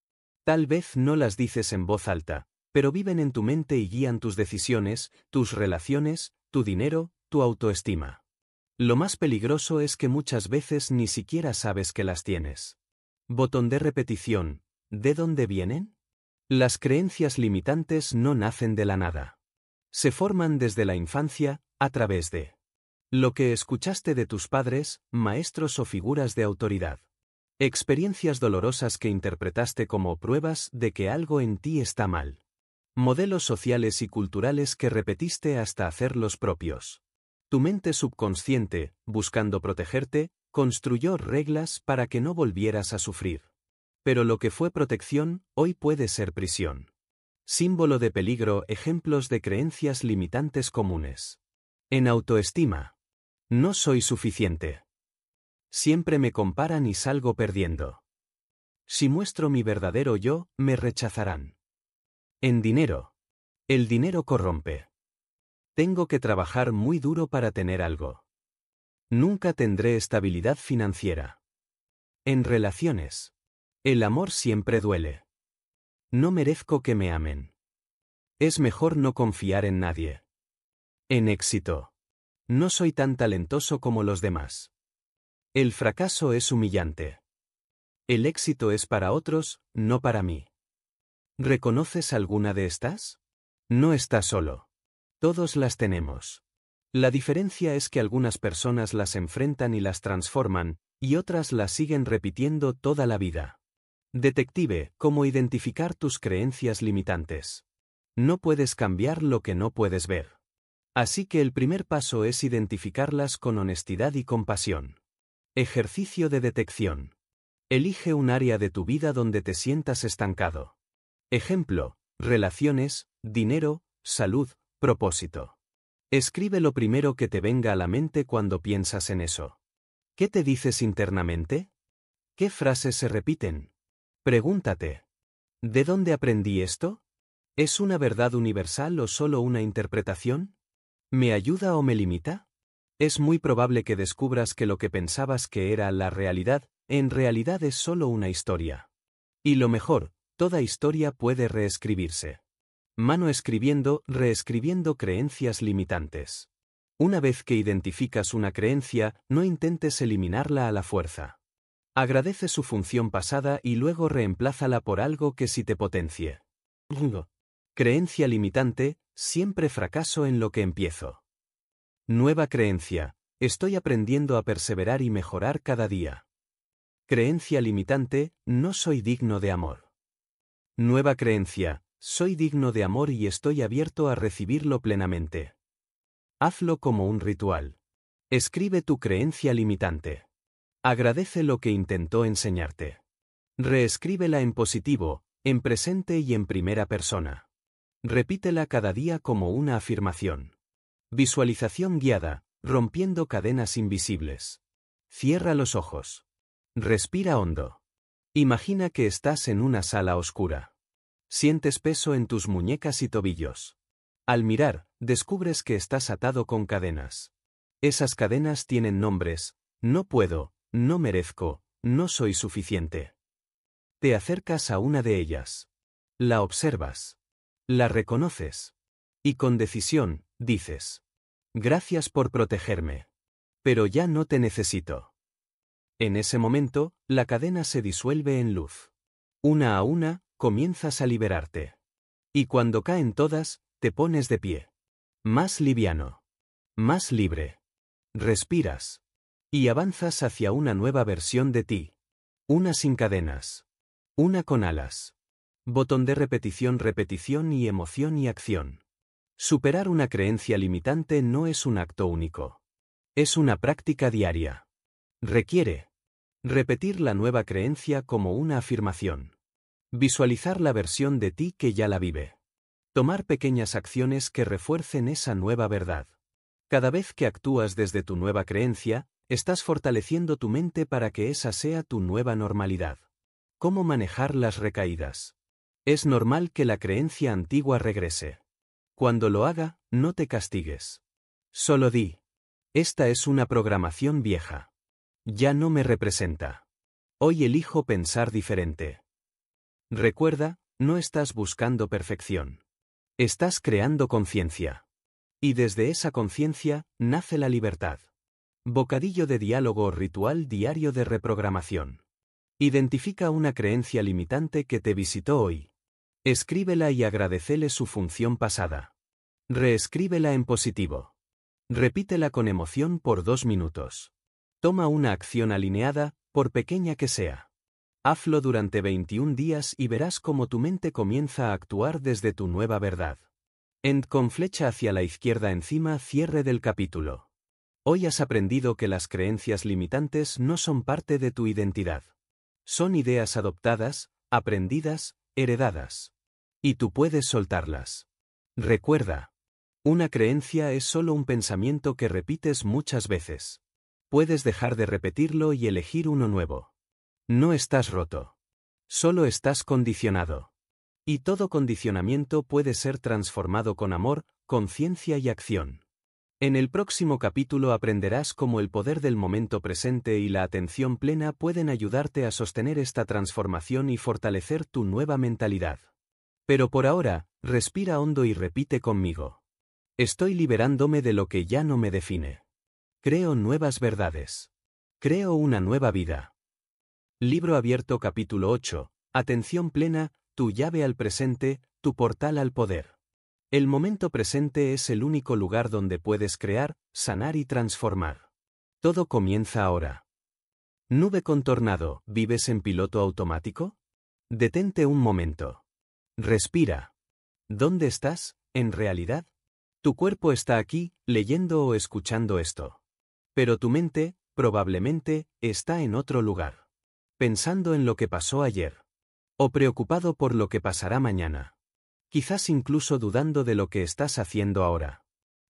Tal vez no las dices en voz alta, pero viven en tu mente y guían tus decisiones, tus relaciones, tu dinero, tu autoestima. Lo más peligroso es que muchas veces ni siquiera sabes que las tienes. Botón de repetición. ¿De dónde vienen? Las creencias limitantes no nacen de la nada. Se forman desde la infancia, a través de lo que escuchaste de tus padres, maestros o figuras de autoridad. Experiencias dolorosas que interpretaste como pruebas de que algo en ti está mal. Modelos sociales y culturales que repetiste hasta hacerlos propios. Tu mente subconsciente, buscando protegerte, construyó reglas para que no volvieras a sufrir. Pero lo que fue protección, hoy puede ser prisión. Símbolo de peligro, ejemplos de creencias limitantes comunes. En autoestima. No soy suficiente. Siempre me comparan y salgo perdiendo. Si muestro mi verdadero yo, me rechazarán. En dinero. El dinero corrompe. Tengo que trabajar muy duro para tener algo. Nunca tendré estabilidad financiera. En relaciones. El amor siempre duele. No merezco que me amen. Es mejor no confiar en nadie. En éxito. No soy tan talentoso como los demás. El fracaso es humillante. El éxito es para otros, no para mí. ¿Reconoces alguna de estas? No estás solo. Todos las tenemos. La diferencia es que algunas personas las enfrentan y las transforman, y otras las siguen repitiendo toda la vida. Detective, ¿cómo identificar tus creencias limitantes? No puedes cambiar lo que no puedes ver. Así que el primer paso es identificarlas con honestidad y compasión. Ejercicio de detección. Elige un área de tu vida donde te sientas estancado. Ejemplo: relaciones, dinero, salud, propósito. Escribe lo primero que te venga a la mente cuando piensas en eso. ¿Qué te dices internamente? ¿Qué frases se repiten? Pregúntate. ¿De dónde aprendí esto? ¿Es una verdad universal o solo una interpretación? ¿Me ayuda o me limita? Es muy probable que descubras que lo que pensabas que era la realidad, en realidad es solo una historia. Y lo mejor, toda historia puede reescribirse. Mano escribiendo, reescribiendo creencias limitantes. Una vez que identificas una creencia, no intentes eliminarla a la fuerza. Agradece su función pasada y luego reemplázala por algo que sí te potencie. Creencia limitante, siempre fracaso en lo que empiezo. Nueva creencia, estoy aprendiendo a perseverar y mejorar cada día. Creencia limitante, no soy digno de amor. Nueva creencia, soy digno de amor y estoy abierto a recibirlo plenamente. Hazlo como un ritual. Escribe tu creencia limitante. Agradece lo que intentó enseñarte. Reescríbela en positivo, en presente y en primera persona. Repítela cada día como una afirmación. Visualización guiada, rompiendo cadenas invisibles. Cierra los ojos. Respira hondo. Imagina que estás en una sala oscura. Sientes peso en tus muñecas y tobillos. Al mirar, descubres que estás atado con cadenas. Esas cadenas tienen nombres: no puedo, no merezco, no soy suficiente. Te acercas a una de ellas. La observas. La reconoces. Y con decisión, dices: gracias por protegerme. Pero ya no te necesito. En ese momento, la cadena se disuelve en luz. Una a una, comienzas a liberarte. Y cuando caen todas, te pones de pie. Más liviano. Más libre. Respiras. Y avanzas hacia una nueva versión de ti. Una sin cadenas. Una con alas. Botón de repetición, repetición y emoción y acción. Superar una creencia limitante no es un acto único. Es una práctica diaria. Requiere repetir la nueva creencia como una afirmación. Visualizar la versión de ti que ya la vive. Tomar pequeñas acciones que refuercen esa nueva verdad. Cada vez que actúas desde tu nueva creencia, estás fortaleciendo tu mente para que esa sea tu nueva normalidad. ¿Cómo manejar las recaídas? Es normal que la creencia antigua regrese. Cuando lo haga, no te castigues. Solo di: esta es una programación vieja. Ya no me representa. Hoy elijo pensar diferente. Recuerda, no estás buscando perfección. Estás creando conciencia. Y desde esa conciencia, nace la libertad. Bocadillo de diálogo o ritual diario de reprogramación. Identifica una creencia limitante que te visitó hoy. Escríbela y agradecele su función pasada. Reescríbela en positivo. Repítela con emoción por 2 minutos. Toma una acción alineada, por pequeña que sea. Hazlo durante 21 días y verás cómo tu mente comienza a actuar desde tu nueva verdad. End con flecha hacia la izquierda encima, cierre del capítulo. Hoy has aprendido que las creencias limitantes no son parte de tu identidad. Son ideas adoptadas, aprendidas, heredadas. Y tú puedes soltarlas. Recuerda, una creencia es solo un pensamiento que repites muchas veces. Puedes dejar de repetirlo y elegir uno nuevo. No estás roto. Solo estás condicionado. Y todo condicionamiento puede ser transformado con amor, conciencia y acción. En el próximo capítulo aprenderás cómo el poder del momento presente y la atención plena pueden ayudarte a sostener esta transformación y fortalecer tu nueva mentalidad. Pero por ahora, respira hondo y repite conmigo: estoy liberándome de lo que ya no me define. Creo nuevas verdades. Creo una nueva vida. Libro abierto capítulo 8. Atención plena, tu llave al presente, tu portal al poder. El momento presente es el único lugar donde puedes crear, sanar y transformar. Todo comienza ahora. Nube con tornado, ¿vives en piloto automático? Detente un momento. Respira. ¿Dónde estás, en realidad? Tu cuerpo está aquí, leyendo o escuchando esto. Pero tu mente, probablemente, está en otro lugar. Pensando en lo que pasó ayer. O preocupado por lo que pasará mañana. Quizás incluso dudando de lo que estás haciendo ahora.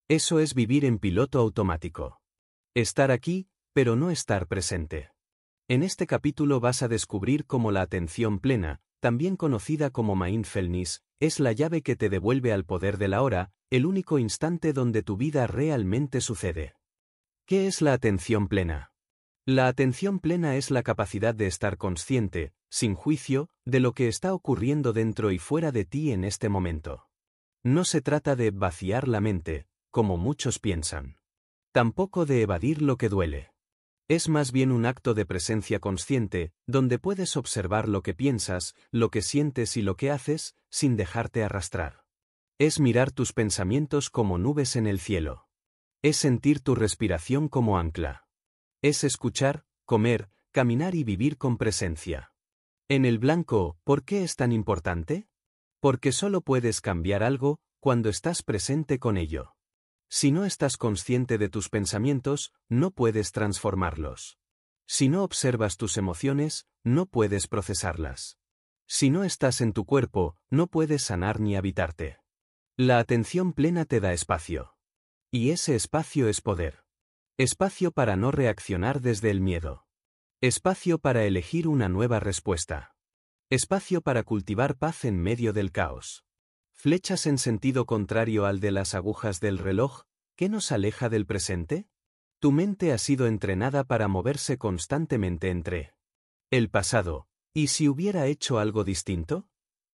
Eso es vivir en piloto automático. Estar aquí, pero no estar presente. En este capítulo vas a descubrir cómo la atención plena, también conocida como mindfulness, es la llave que te devuelve al poder de la hora, el único instante donde tu vida realmente sucede. ¿Qué es la atención plena? La atención plena es la capacidad de estar consciente, sin juicio, de lo que está ocurriendo dentro y fuera de ti en este momento. No se trata de vaciar la mente, como muchos piensan. Tampoco de evadir lo que duele. Es más bien un acto de presencia consciente, donde puedes observar lo que piensas, lo que sientes y lo que haces, sin dejarte arrastrar. Es mirar tus pensamientos como nubes en el cielo. Es sentir tu respiración como ancla. Es escuchar, comer, caminar y vivir con presencia. En el blanco, ¿por qué es tan importante? Porque solo puedes cambiar algo cuando estás presente con ello. Si no estás consciente de tus pensamientos, no puedes transformarlos. Si no observas tus emociones, no puedes procesarlas. Si no estás en tu cuerpo, no puedes sanar ni habitarte. La atención plena te da espacio. Y ese espacio es poder. Espacio para no reaccionar desde el miedo. Espacio para elegir una nueva respuesta. Espacio para cultivar paz en medio del caos. Flechas en sentido contrario al de las agujas del reloj, ¿qué nos aleja del presente? Tu mente ha sido entrenada para moverse constantemente entre el pasado, ¿y si hubiera hecho algo distinto?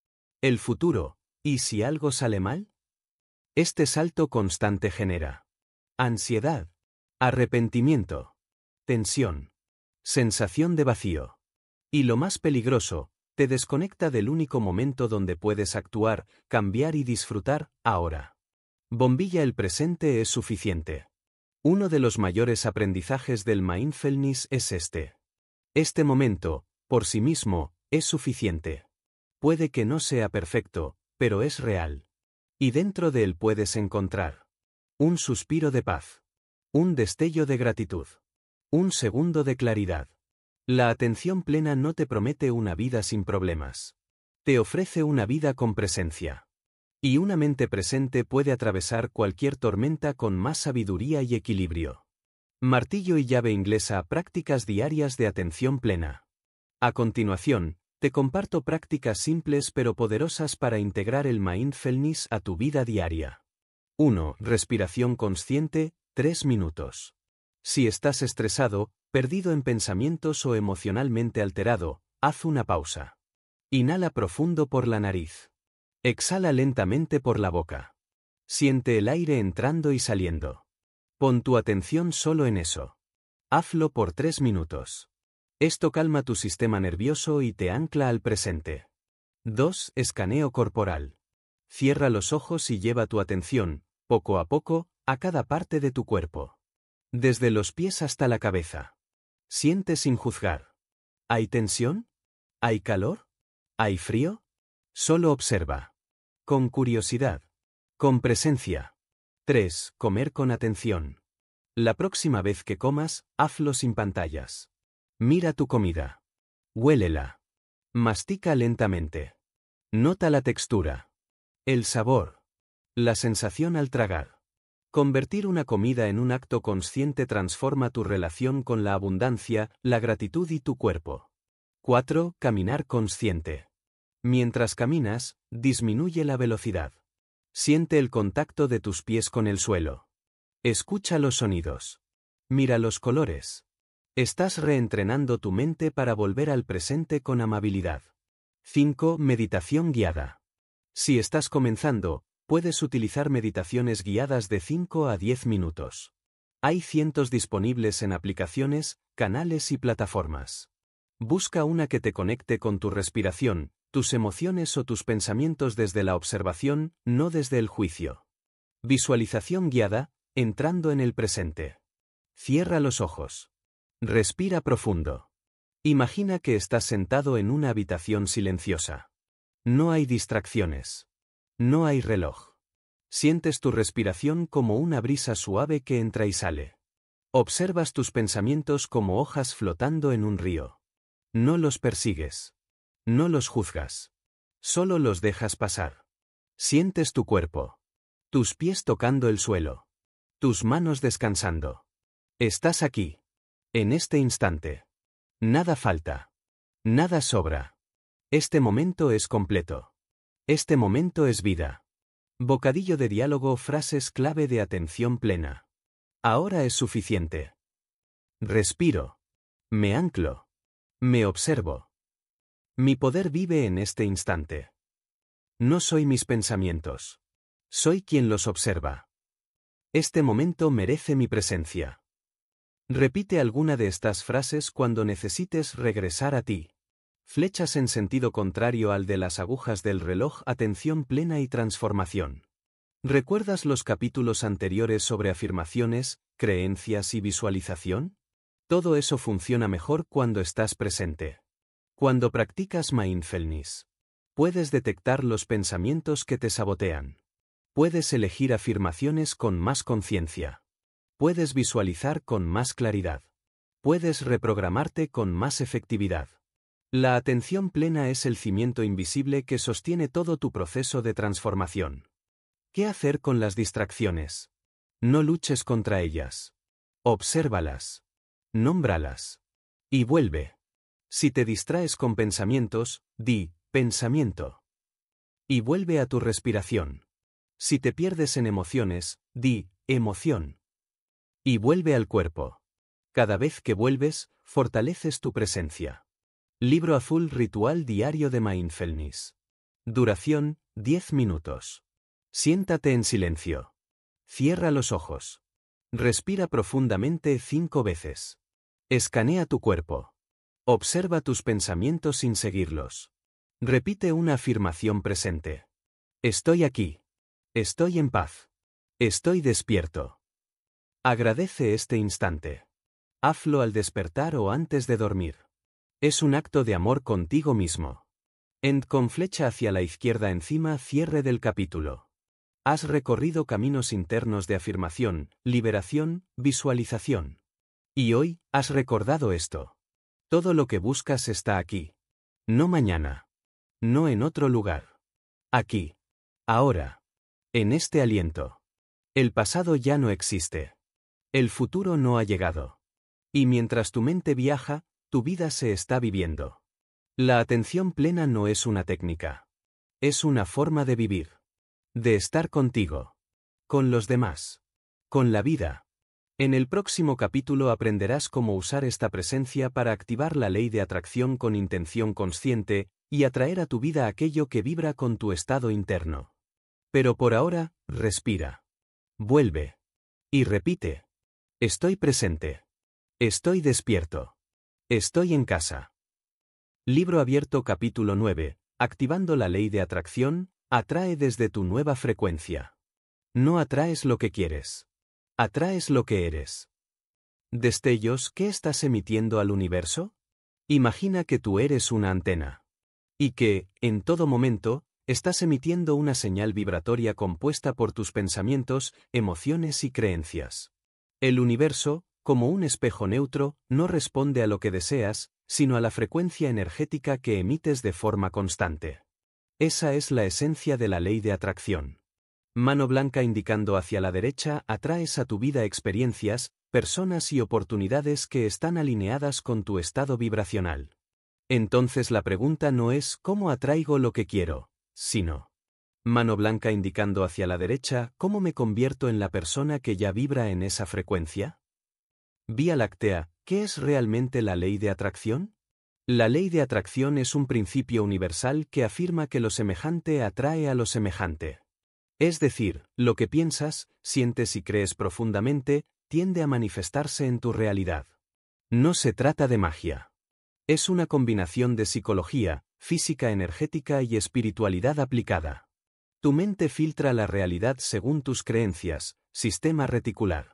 El futuro, ¿y si algo sale mal? Este salto constante genera ansiedad, arrepentimiento, tensión, sensación de vacío. Y lo más peligroso, te desconecta del único momento donde puedes actuar, cambiar y disfrutar, ahora. Bombilla el presente es suficiente. Uno de los mayores aprendizajes del mindfulness es este. Este momento, por sí mismo, es suficiente. Puede que no sea perfecto, pero es real. Y dentro de él puedes encontrar un suspiro de paz, un destello de gratitud, un segundo de claridad. La atención plena no te promete una vida sin problemas. Te ofrece una vida con presencia. Y una mente presente puede atravesar cualquier tormenta con más sabiduría y equilibrio. Martillo y llave inglesa: prácticas diarias de atención plena. A continuación, te comparto prácticas simples pero poderosas para integrar el mindfulness a tu vida diaria. 1. Respiración consciente, 3 minutos. Si estás estresado, perdido en pensamientos o emocionalmente alterado, haz una pausa. Inhala profundo por la nariz. Exhala lentamente por la boca. Siente el aire entrando y saliendo. Pon tu atención solo en eso. Hazlo por 3 minutos. Esto calma tu sistema nervioso y te ancla al presente. 2. Escaneo corporal. Cierra los ojos y lleva tu atención, poco a poco, a cada parte de tu cuerpo. Desde los pies hasta la cabeza. Siente sin juzgar. ¿Hay tensión? ¿Hay calor? ¿Hay frío? Solo observa. Con curiosidad. Con presencia. 3. Comer con atención. La próxima vez que comas, hazlo sin pantallas. Mira tu comida. Huélela. Mastica lentamente. Nota la textura. El sabor. La sensación al tragar. Convertir una comida en un acto consciente transforma tu relación con la abundancia, la gratitud y tu cuerpo. 4. Caminar consciente. Mientras caminas, disminuye la velocidad. Siente el contacto de tus pies con el suelo. Escucha los sonidos. Mira los colores. Estás reentrenando tu mente para volver al presente con amabilidad. 5. Meditación guiada. Si estás comenzando, puedes utilizar meditaciones guiadas de 5 a 10 minutos. Hay cientos disponibles en aplicaciones, canales y plataformas. Busca una que te conecte con tu respiración, tus emociones o tus pensamientos desde la observación, no desde el juicio. Visualización guiada, entrando en el presente. Cierra los ojos. Respira profundo. Imagina que estás sentado en una habitación silenciosa. No hay distracciones. No hay reloj. Sientes tu respiración como una brisa suave que entra y sale. Observas tus pensamientos como hojas flotando en un río. No los persigues. No los juzgas. Solo los dejas pasar. Sientes tu cuerpo. Tus pies tocando el suelo. Tus manos descansando. Estás aquí. En este instante. Nada falta. Nada sobra. Este momento es completo. Este momento es vida. Bocadillo de diálogo, frases clave de atención plena. Ahora es suficiente. Respiro. Me anclo. Me observo. Mi poder vive en este instante. No soy mis pensamientos. Soy quien los observa. Este momento merece mi presencia. Repite alguna de estas frases cuando necesites regresar a ti. Flechas en sentido contrario al de las agujas del reloj, atención plena y transformación. ¿Recuerdas los capítulos anteriores sobre afirmaciones, creencias y visualización? Todo eso funciona mejor cuando estás presente. Cuando practicas mindfulness, puedes detectar los pensamientos que te sabotean. Puedes elegir afirmaciones con más conciencia. Puedes visualizar con más claridad. Puedes reprogramarte con más efectividad. La atención plena es el cimiento invisible que sostiene todo tu proceso de transformación. ¿Qué hacer con las distracciones? No luches contra ellas. Obsérvalas. Nómbralas. Y vuelve. Si te distraes con pensamientos, di, pensamiento. Y vuelve a tu respiración. Si te pierdes en emociones, di, emoción. Y vuelve al cuerpo. Cada vez que vuelves, fortaleces tu presencia. Libro azul, ritual diario de mindfulness. Duración, 10 minutos. Siéntate en silencio. Cierra los ojos. Respira profundamente 5 veces. Escanea tu cuerpo. Observa tus pensamientos sin seguirlos. Repite una afirmación presente. Estoy aquí. Estoy en paz. Estoy despierto. Agradece este instante. Hazlo al despertar o antes de dormir. Es un acto de amor contigo mismo. End con flecha hacia la izquierda encima, cierre del capítulo. Has recorrido caminos internos de afirmación, liberación, visualización. Y hoy, has recordado esto. Todo lo que buscas está aquí. No mañana. No en otro lugar. Aquí. Ahora. En este aliento. El pasado ya no existe. El futuro no ha llegado. Y mientras tu mente viaja, tu vida se está viviendo. La atención plena no es una técnica. Es una forma de vivir. De estar contigo. Con los demás. Con la vida. En el próximo capítulo aprenderás cómo usar esta presencia para activar la ley de atracción con intención consciente y atraer a tu vida aquello que vibra con tu estado interno. Pero por ahora, respira. Vuelve. Y repite. Estoy presente. Estoy despierto. Estoy en casa. Libro abierto capítulo 9. Activando la ley de atracción, atrae desde tu nueva frecuencia. No atraes lo que quieres. Atraes lo que eres. Destellos, ¿qué estás emitiendo al universo? Imagina que tú eres una antena. Y que, en todo momento, estás emitiendo una señal vibratoria compuesta por tus pensamientos, emociones y creencias. El universo, como un espejo neutro, no responde a lo que deseas, sino a la frecuencia energética que emites de forma constante. Esa es la esencia de la ley de atracción. Mano blanca indicando hacia la derecha, atraes a tu vida experiencias, personas y oportunidades que están alineadas con tu estado vibracional. Entonces la pregunta no es ¿cómo atraigo lo que quiero?, sino, mano blanca indicando hacia la derecha, ¿cómo me convierto en la persona que ya vibra en esa frecuencia? Vía Láctea, ¿qué es realmente la ley de atracción? La ley de atracción es un principio universal que afirma que lo semejante atrae a lo semejante. Es decir, lo que piensas, sientes y crees profundamente, tiende a manifestarse en tu realidad. No se trata de magia. Es una combinación de psicología, física energética y espiritualidad aplicada. Tu mente filtra la realidad según tus creencias, sistema reticular.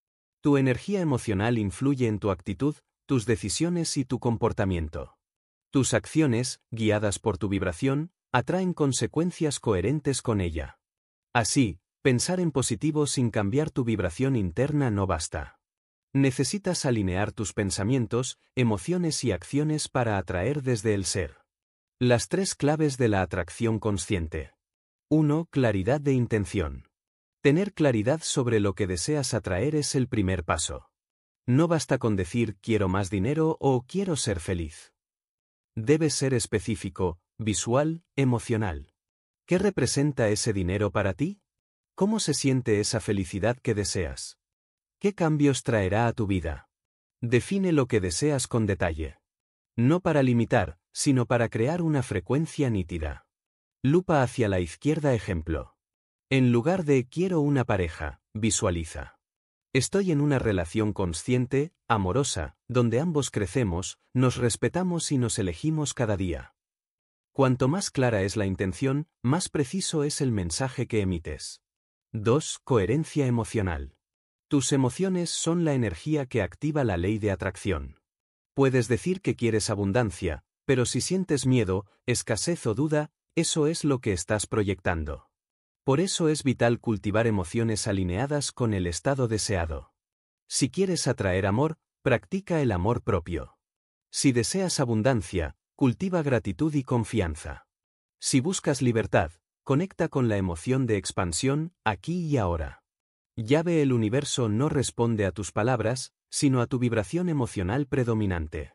Tu energía emocional influye en tu actitud, tus decisiones y tu comportamiento. Tus acciones, guiadas por tu vibración, atraen consecuencias coherentes con ella. Así, pensar en positivo sin cambiar tu vibración interna no basta. Necesitas alinear tus pensamientos, emociones y acciones para atraer desde el ser. Las 3 claves de la atracción consciente. 1. Claridad de intención. Tener claridad sobre lo que deseas atraer es el primer paso. No basta con decir quiero más dinero o quiero ser feliz. Debes ser específico, visual, emocional. ¿Qué representa ese dinero para ti? ¿Cómo se siente esa felicidad que deseas? ¿Qué cambios traerá a tu vida? Define lo que deseas con detalle. No para limitar, sino para crear una frecuencia nítida. Lupa hacia la izquierda ejemplo. En lugar de quiero una pareja, visualiza. Estoy en una relación consciente, amorosa, donde ambos crecemos, nos respetamos y nos elegimos cada día. Cuanto más clara es la intención, más preciso es el mensaje que emites. 2. Coherencia emocional. Tus emociones son la energía que activa la ley de atracción. Puedes decir que quieres abundancia, pero si sientes miedo, escasez o duda, eso es lo que estás proyectando. Por eso es vital cultivar emociones alineadas con el estado deseado. Si quieres atraer amor, practica el amor propio. Si deseas abundancia, cultiva gratitud y confianza. Si buscas libertad, conecta con la emoción de expansión, aquí y ahora. Llave: el universo no responde a tus palabras, sino a tu vibración emocional predominante.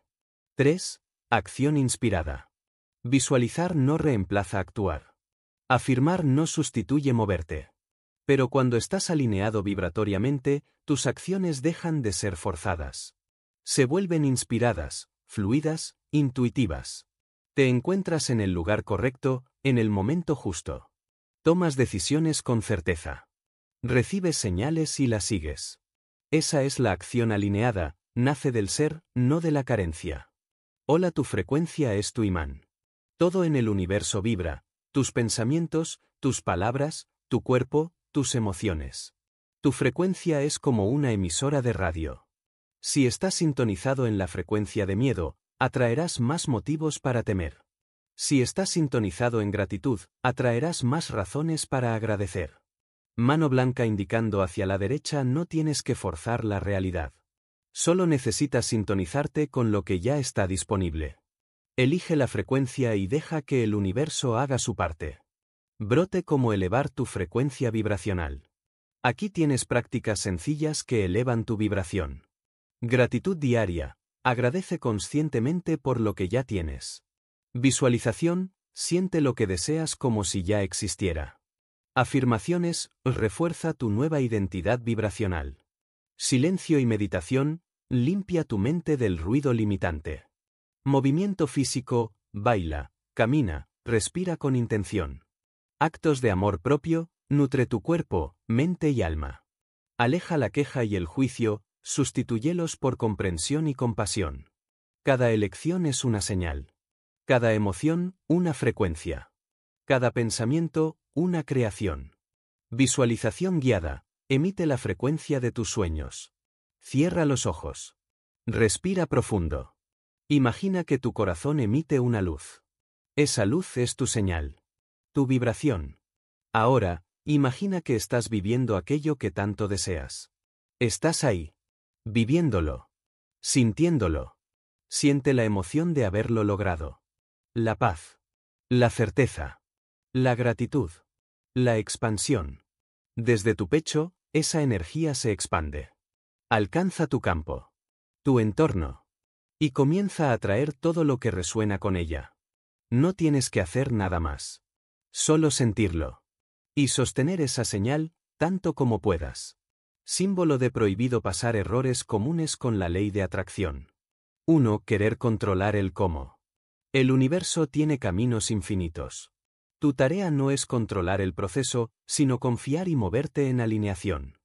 3. Acción inspirada. Visualizar no reemplaza actuar. Afirmar no sustituye moverte. Pero cuando estás alineado vibratoriamente, tus acciones dejan de ser forzadas. Se vuelven inspiradas, fluidas, intuitivas. Te encuentras en el lugar correcto, en el momento justo. Tomas decisiones con certeza. Recibes señales y las sigues. Esa es la acción alineada, nace del ser, no de la carencia. Hola, tu frecuencia es tu imán. Todo en el universo vibra, tus pensamientos, tus palabras, tu cuerpo, tus emociones. Tu frecuencia es como una emisora de radio. Si estás sintonizado en la frecuencia de miedo, atraerás más motivos para temer. Si estás sintonizado en gratitud, atraerás más razones para agradecer. Mano blanca indicando hacia la derecha: no tienes que forzar la realidad. Solo necesitas sintonizarte con lo que ya está disponible. Elige la frecuencia y deja que el universo haga su parte. Brote: cómo elevar tu frecuencia vibracional. Aquí tienes prácticas sencillas que elevan tu vibración. Gratitud diaria: agradece conscientemente por lo que ya tienes. Visualización: siente lo que deseas como si ya existiera. Afirmaciones: refuerza tu nueva identidad vibracional. Silencio y meditación: limpia tu mente del ruido limitante. Movimiento físico: baila, camina, respira con intención. Actos de amor propio: nutre tu cuerpo, mente y alma. Aleja la queja y el juicio, sustitúyelos por comprensión y compasión. Cada elección es una señal. Cada emoción, una frecuencia. Cada pensamiento, una creación. Visualización guiada: emite la frecuencia de tus sueños. Cierra los ojos. Respira profundo. Imagina que tu corazón emite una luz. Esa luz es tu señal. Tu vibración. Ahora, imagina que estás viviendo aquello que tanto deseas. Estás ahí. Viviéndolo. Sintiéndolo. Siente la emoción de haberlo logrado. La paz. La certeza. La gratitud. La expansión. Desde tu pecho, esa energía se expande. Alcanza tu campo. Tu entorno. Y comienza a atraer todo lo que resuena con ella. No tienes que hacer nada más. Solo sentirlo. Y sostener esa señal, tanto como puedas. Símbolo de prohibido pasar errores comunes con la ley de atracción. 1. Querer controlar el cómo. El universo tiene caminos infinitos. Tu tarea no es controlar el proceso, sino confiar y moverte en alineación.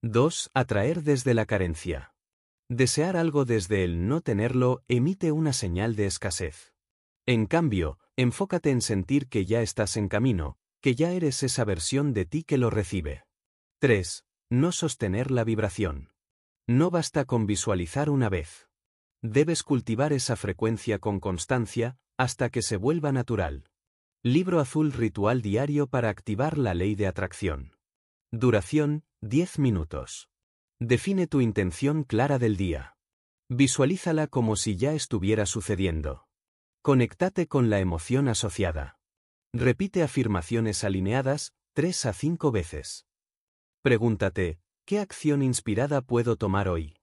2. Atraer desde la carencia. Desear algo desde el no tenerlo emite una señal de escasez. En cambio, enfócate en sentir que ya estás en camino, que ya eres esa versión de ti que lo recibe. 3. No sostener la vibración. No basta con visualizar una vez. Debes cultivar esa frecuencia con constancia, hasta que se vuelva natural. Libro azul: ritual diario para activar la ley de atracción. Duración: 10 minutos. Define tu intención clara del día. Visualízala como si ya estuviera sucediendo. Conéctate con la emoción asociada. Repite afirmaciones alineadas 3 a 5 veces. Pregúntate, ¿qué acción inspirada puedo tomar hoy?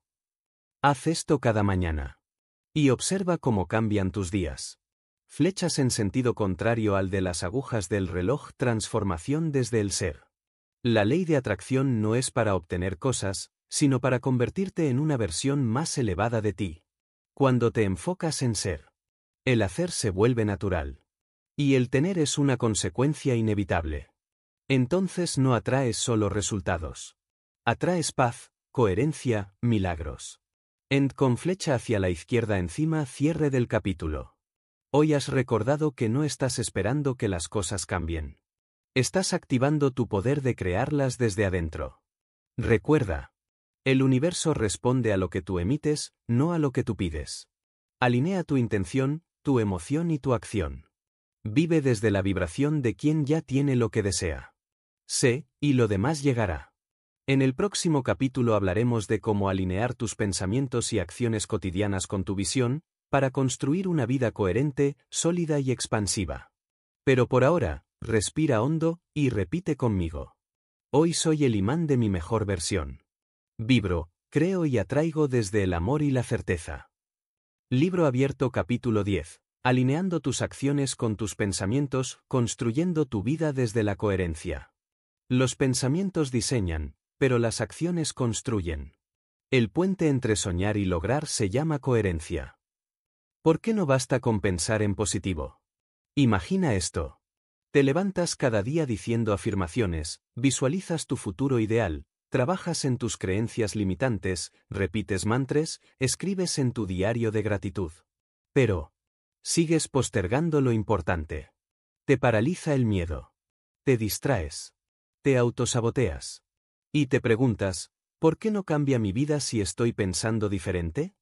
Haz esto cada mañana. Y observa cómo cambian tus días. Flechas en sentido contrario al de las agujas del reloj, transformación desde el ser. La ley de atracción no es para obtener cosas, sino para convertirte en una versión más elevada de ti. Cuando te enfocas en ser, el hacer se vuelve natural. Y el tener es una consecuencia inevitable. Entonces no atraes solo resultados. Atraes paz, coherencia, milagros. End con flecha hacia la izquierda encima, cierre del capítulo. Hoy has recordado que no estás esperando que las cosas cambien. Estás activando tu poder de crearlas desde adentro. Recuerda, el universo responde a lo que tú emites, no a lo que tú pides. Alinea tu intención, tu emoción y tu acción. Vive desde la vibración de quien ya tiene lo que desea. Sé, y lo demás llegará. En el próximo capítulo hablaremos de cómo alinear tus pensamientos y acciones cotidianas con tu visión, para construir una vida coherente, sólida y expansiva. Pero por ahora, respira hondo, y repite conmigo. Hoy soy el imán de mi mejor versión. Vibro, creo y atraigo desde el amor y la certeza. Libro abierto capítulo 10. Alineando tus acciones con tus pensamientos, construyendo tu vida desde la coherencia. Los pensamientos diseñan, pero las acciones construyen. El puente entre soñar y lograr se llama coherencia. ¿Por qué no basta con pensar en positivo? Imagina esto. Te levantas cada día diciendo afirmaciones, visualizas tu futuro ideal, trabajas en tus creencias limitantes, repites mantras, escribes en tu diario de gratitud. Pero sigues postergando lo importante. Te paraliza el miedo. Te distraes. Te autosaboteas. Y te preguntas, ¿por qué no cambia mi vida si estoy pensando diferente?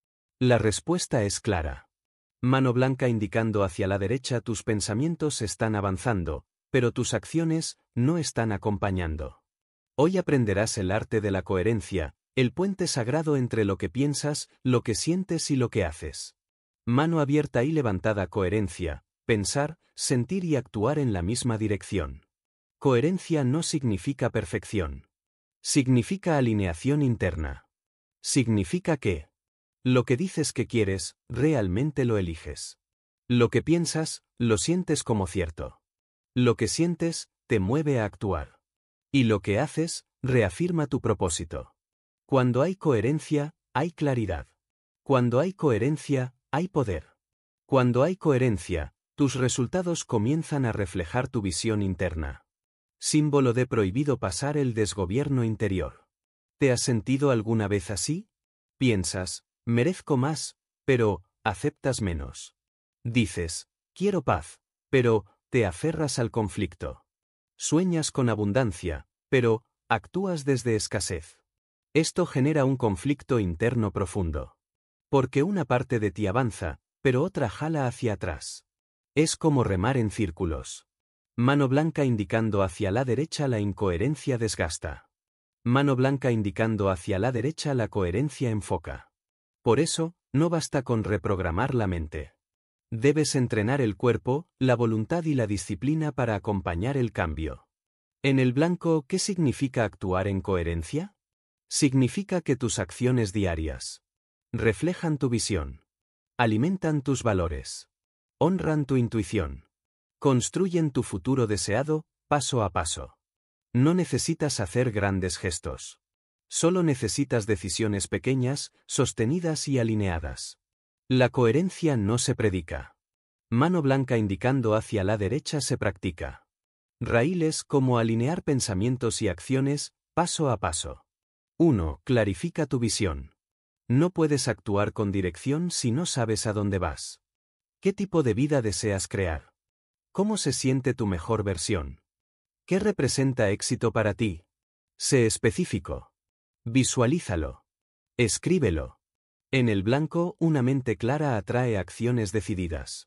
La respuesta es clara. Mano blanca indicando hacia la derecha, tus pensamientos están avanzando, pero tus acciones no están acompañando. Hoy aprenderás el arte de la coherencia, el puente sagrado entre lo que piensas, lo que sientes y lo que haces. Mano abierta y levantada, coherencia, pensar, sentir y actuar en la misma dirección. Coherencia no significa perfección. Significa alineación interna. Significa que lo que dices que quieres, realmente lo eliges. Lo que piensas, lo sientes como cierto. Lo que sientes, te mueve a actuar. Y lo que haces, reafirma tu propósito. Cuando hay coherencia, hay claridad. Cuando hay coherencia, hay poder. Cuando hay coherencia, tus resultados comienzan a reflejar tu visión interna. Símbolo de prohibido pasar el desgobierno interior. ¿Te has sentido alguna vez así? Piensas, merezco más, pero aceptas menos. Dices, quiero paz, pero te aferras al conflicto. Sueñas con abundancia, pero actúas desde escasez. Esto genera un conflicto interno profundo. Porque una parte de ti avanza, pero otra jala hacia atrás. Es como remar en círculos. Mano blanca indicando hacia la derecha, la incoherencia desgasta. Mano blanca indicando hacia la derecha, la coherencia enfoca. Por eso, no basta con reprogramar la mente. Debes entrenar el cuerpo, la voluntad y la disciplina para acompañar el cambio. En el blanco, ¿qué significa actuar en coherencia? Significa que tus acciones diarias reflejan tu visión, alimentan tus valores, honran tu intuición. Construyen tu futuro deseado, paso a paso. No necesitas hacer grandes gestos. Solo necesitas decisiones pequeñas, sostenidas y alineadas. La coherencia no se predica. Mano blanca indicando hacia la derecha se practica. Raíles como alinear pensamientos y acciones, paso a paso. 1. Clarifica tu visión. No puedes actuar con dirección si no sabes a dónde vas. ¿Qué tipo de vida deseas crear? ¿Cómo se siente tu mejor versión? ¿Qué representa éxito para ti? Sé específico. Visualízalo. Escríbelo. En el blanco, una mente clara atrae acciones decididas.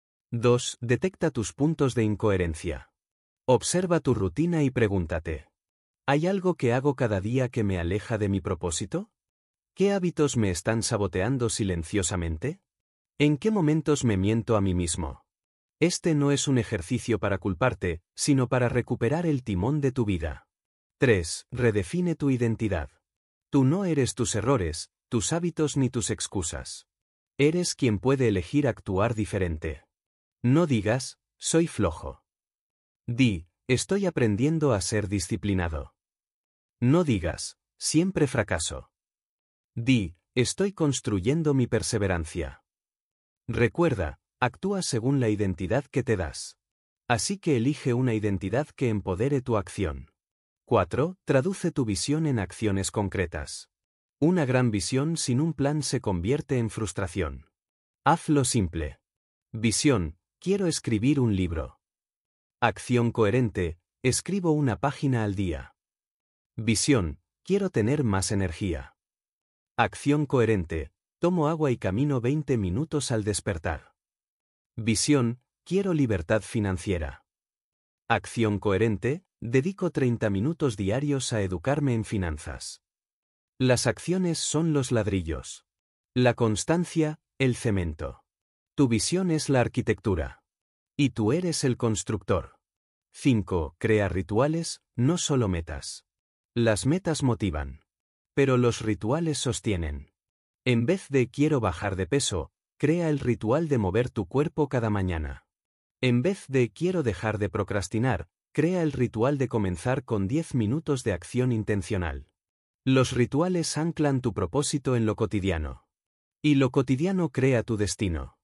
2. Detecta tus puntos de incoherencia. Observa tu rutina y pregúntate: ¿hay algo que hago cada día que me aleja de mi propósito? ¿Qué hábitos me están saboteando silenciosamente? ¿En qué momentos me miento a mí mismo? Este no es un ejercicio para culparte, sino para recuperar el timón de tu vida. 3. Redefine tu identidad. Tú no eres tus errores, tus hábitos ni tus excusas. Eres quien puede elegir actuar diferente. No digas, soy flojo. Di, estoy aprendiendo a ser disciplinado. No digas, siempre fracaso. Di, estoy construyendo mi perseverancia. Recuerda, actúa según la identidad que te das. Así que elige una identidad que empodere tu acción. 4. Traduce tu visión en acciones concretas. Una gran visión sin un plan se convierte en frustración. Hazlo simple. Visión, quiero escribir un libro. Acción coherente, escribo una página al día. Visión, quiero tener más energía. Acción coherente, tomo agua y camino 20 minutos al despertar. Visión, quiero libertad financiera. Acción coherente, dedico 30 minutos diarios a educarme en finanzas. Las acciones son los ladrillos. La constancia, el cemento. Tu visión es la arquitectura. Y tú eres el constructor. 5. Crea rituales, no solo metas. Las metas motivan. Pero los rituales sostienen. En vez de quiero bajar de peso, crea el ritual de mover tu cuerpo cada mañana. En vez de quiero dejar de procrastinar, crea el ritual de comenzar con 10 minutos de acción intencional. Los rituales anclan tu propósito en lo cotidiano. Y lo cotidiano crea tu destino.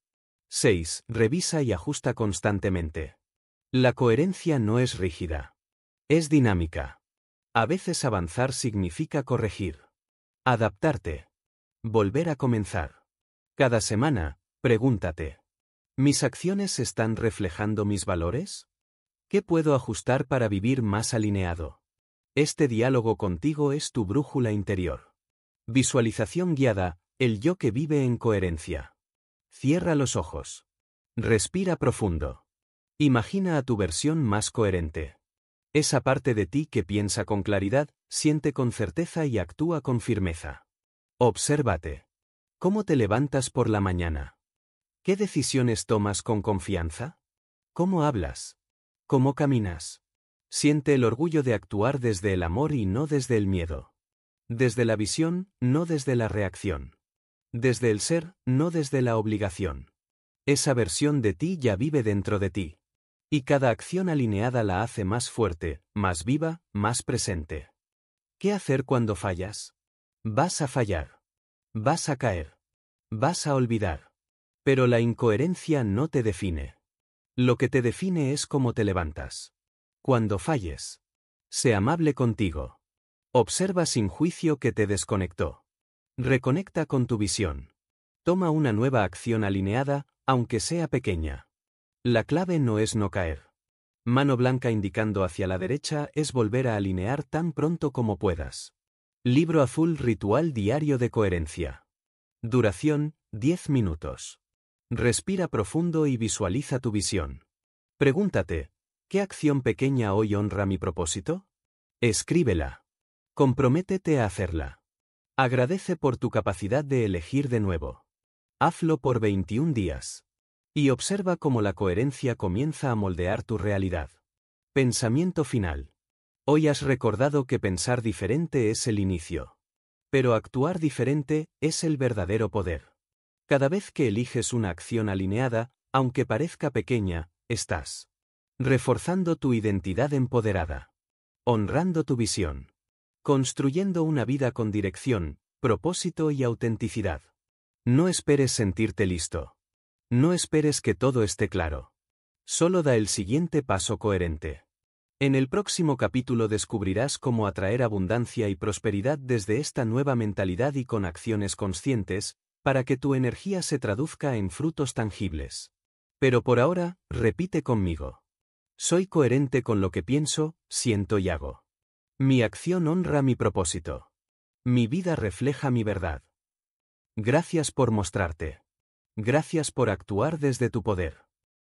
6. Revisa y ajusta constantemente. La coherencia no es rígida. Es dinámica. A veces avanzar significa corregir. Adaptarte. Volver a comenzar. Cada semana, pregúntate. ¿Mis acciones están reflejando mis valores? ¿Qué puedo ajustar para vivir más alineado? Este diálogo contigo es tu brújula interior. Visualización guiada, el yo que vive en coherencia. Cierra los ojos. Respira profundo. Imagina a tu versión más coherente. Esa parte de ti que piensa con claridad, siente con certeza y actúa con firmeza. Obsérvate. ¿Cómo te levantas por la mañana? ¿Qué decisiones tomas con confianza? ¿Cómo hablas? ¿Cómo caminas? Siente el orgullo de actuar desde el amor y no desde el miedo. Desde la visión, no desde la reacción. Desde el ser, no desde la obligación. Esa versión de ti ya vive dentro de ti. Y cada acción alineada la hace más fuerte, más viva, más presente. ¿Qué hacer cuando fallas? Vas a fallar. Vas a caer. Vas a olvidar. Pero la incoherencia no te define. Lo que te define es cómo te levantas. Cuando falles, sé amable contigo. Observa sin juicio que te desconectó. Reconecta con tu visión. Toma una nueva acción alineada, aunque sea pequeña. La clave no es no caer. Mano blanca indicando hacia la derecha es volver a alinear tan pronto como puedas. Libro azul Ritual diario de coherencia. Duración, 10 minutos. Respira profundo y visualiza tu visión. Pregúntate, ¿qué acción pequeña hoy honra mi propósito? Escríbela. Comprométete a hacerla. Agradece por tu capacidad de elegir de nuevo. Hazlo por 21 días. Y observa cómo la coherencia comienza a moldear tu realidad. Pensamiento final. Hoy has recordado que pensar diferente es el inicio. Pero actuar diferente es el verdadero poder. Cada vez que eliges una acción alineada, aunque parezca pequeña, estás reforzando tu identidad empoderada, honrando tu visión, construyendo una vida con dirección, propósito y autenticidad. No esperes sentirte listo. No esperes que todo esté claro. Solo da el siguiente paso coherente. En el próximo capítulo descubrirás cómo atraer abundancia y prosperidad desde esta nueva mentalidad y con acciones conscientes, para que tu energía se traduzca en frutos tangibles. Pero por ahora, repite conmigo. Soy coherente con lo que pienso, siento y hago. Mi acción honra mi propósito. Mi vida refleja mi verdad. Gracias por mostrarte. Gracias por actuar desde tu poder.